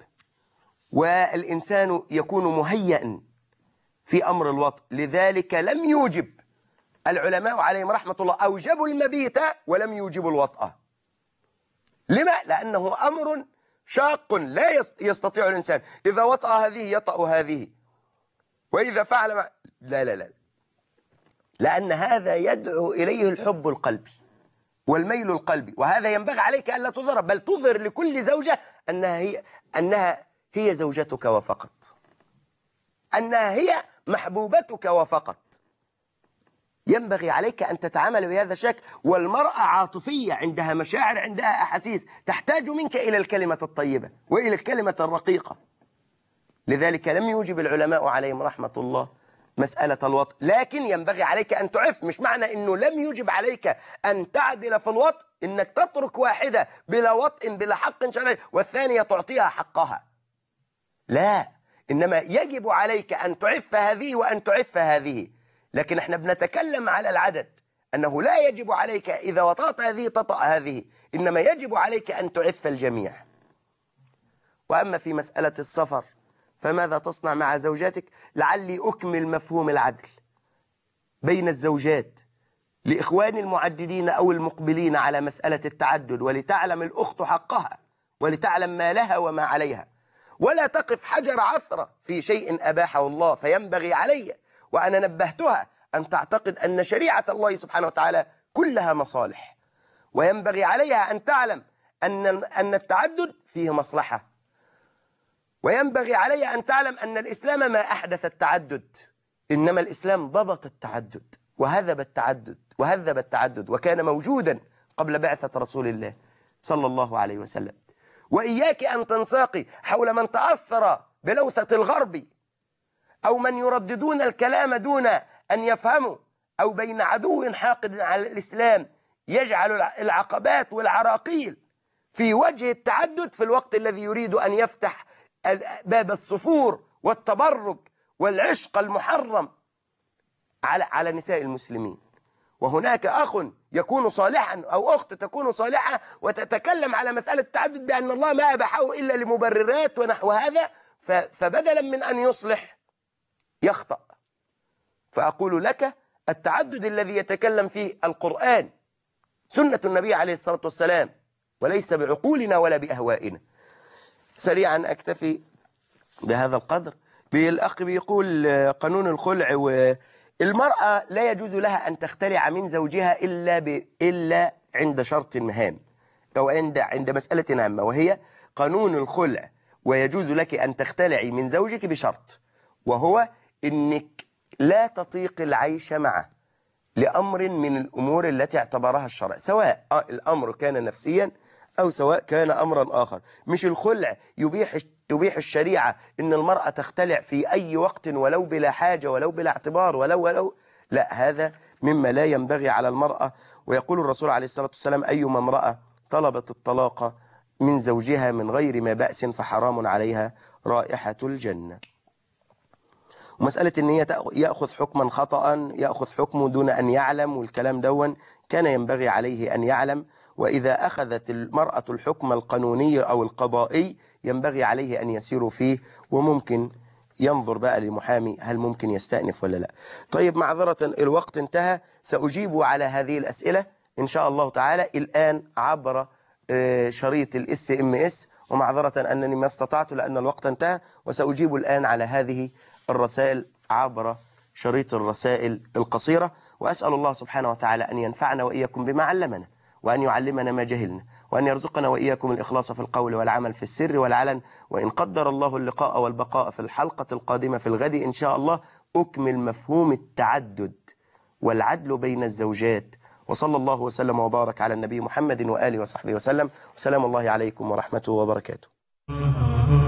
والإنسان يكون مهيئا في أمر الوطء. لذلك لم يوجب العلماء عليهم رحمة الله، أوجبوا المبيت ولم يوجبوا الوطأ. لما؟ لأنه أمر شاق لا يستطيع الإنسان. إذا وطأ هذه يطأ هذه، وإذا فعل ما... لا، لأن هذا يدعو إليه الحب القلبي والميل القلبي، وهذا ينبغي عليك ألا تظهر، بل تظهر لكل زوجة أنها هي زوجتك وفقط، أنها هي محبوبتك وفقط. ينبغي عليك أن تتعامل بهذا الشكل. والمرأة عاطفية، عندها مشاعر، عندها أحاسيس، تحتاج منك إلى الكلمة الطيبة وإلى الكلمة الرقيقة. لذلك لم يوجب العلماء عليهم رحمة الله مسألة الوطء، لكن ينبغي عليك أن تعف. مش معنى أنه لم يوجب عليك أن تعدل في الوطء أنك تترك واحدة بلا وطء بلا حق شرعي والثانية تعطيها حقها، لا، إنما يجب عليك أن تعف هذه وأن تعف هذه. لكن احنا بنتكلم على العدد، أنه لا يجب عليك إذا وطأت هذه تطأ هذه، إنما يجب عليك أن تعف الجميع. وأما في مسألة السفر فماذا تصنع مع زوجاتك؟ لعلي أكمل مفهوم العدل بين الزوجات لإخواني المعددين أو المقبلين على مسألة التعدد، ولتعلم الأخت حقها، ولتعلم ما لها وما عليها، ولا تقف حجر عثرة في شيء أباحه الله. فينبغي علي، وأنا نبهتها، أن تعتقد أن شريعة الله سبحانه وتعالى كلها مصالح، وينبغي عليها أن تعلم أن التعدد فيه مصلحة، وينبغي عليها أن تعلم أن الإسلام ما أحدث التعدد، إنما الإسلام ضبط التعدد وهذب التعدد وكان موجودا قبل بعثة رسول الله صلى الله عليه وسلم. وإياك أن تنساقي حول من تأثر بلوثة الغرب، أو من يرددون الكلام دون أن يفهموا، أو بين عدو حاقد على الإسلام يجعل العقبات والعراقيل في وجه التعدد في الوقت الذي يريد أن يفتح باب الصفور والتبرج والعشق المحرم على نساء المسلمين. وهناك أخ يكون صالحا أو أخت تكون صالحة وتتكلم على مسألة التعدد بأن الله ما أباحه إلا لمبررات ونحو هذا، فبدلا من أن يصلح يخطأ. فأقول لك التعدد الذي يتكلم فيه القرآن سنة النبي عليه الصلاة والسلام، وليس بعقولنا ولا بأهوائنا. سريعا أكتفي بهذا القدر. الأخ بيقول قانون الخلع، والمرأة لا يجوز لها أن تختلع من زوجها إلا عند شرط هام، أو عند مسألة هامة، وهي قانون الخلع. ويجوز لك أن تختلعي من زوجك بشرط، وهو إنك لا تطيق العيش معه لأمر من الأمور التي اعتبرها الشرع، سواء الأمر كان نفسيا أو سواء كان أمرا آخر. مش الخلع تبيح الشريعة إن المرأة تختلع في أي وقت ولو بلا حاجة ولو بلا اعتبار ولو لا، هذا مما لا ينبغي على المرأة. ويقول الرسول عليه الصلاة والسلام: أيما امرأة طلبت الطلاق من زوجها من غير ما بأس فحرام عليها رائحة الجنة. ومسألة إن هي يأخذ حكما خطأ، يأخذ حكمه دون أن يعلم، والكلام دون كان ينبغي عليه أن يعلم. وإذا أخذت المرأة الحكم القانوني أو القضائي ينبغي عليه أن يسير فيه، وممكن ينظر بقى لمحامي هل ممكن يستأنف ولا لا. طيب، معذرة الوقت انتهى، سأجيب على هذه الأسئلة إن شاء الله تعالى الآن عبر شريط الSMS، ومعذرة أنني ما استطعت لأن الوقت انتهى، وسأجيب الآن على هذه الرسائل عبر شريط الرسائل القصيرة. وأسأل الله سبحانه وتعالى أن ينفعنا وإياكم بما علمنا، وأن يعلمنا ما جهلنا، وأن يرزقنا وإياكم الإخلاص في القول والعمل في السر والعلن. وإن قدر الله اللقاء والبقاء في الحلقة القادمة في الغد إن شاء الله أكمل مفهوم التعدد والعدل بين الزوجات. وصلى الله وسلم وبارك على النبي محمد وآله وصحبه وسلم، وسلام الله عليكم ورحمته وبركاته.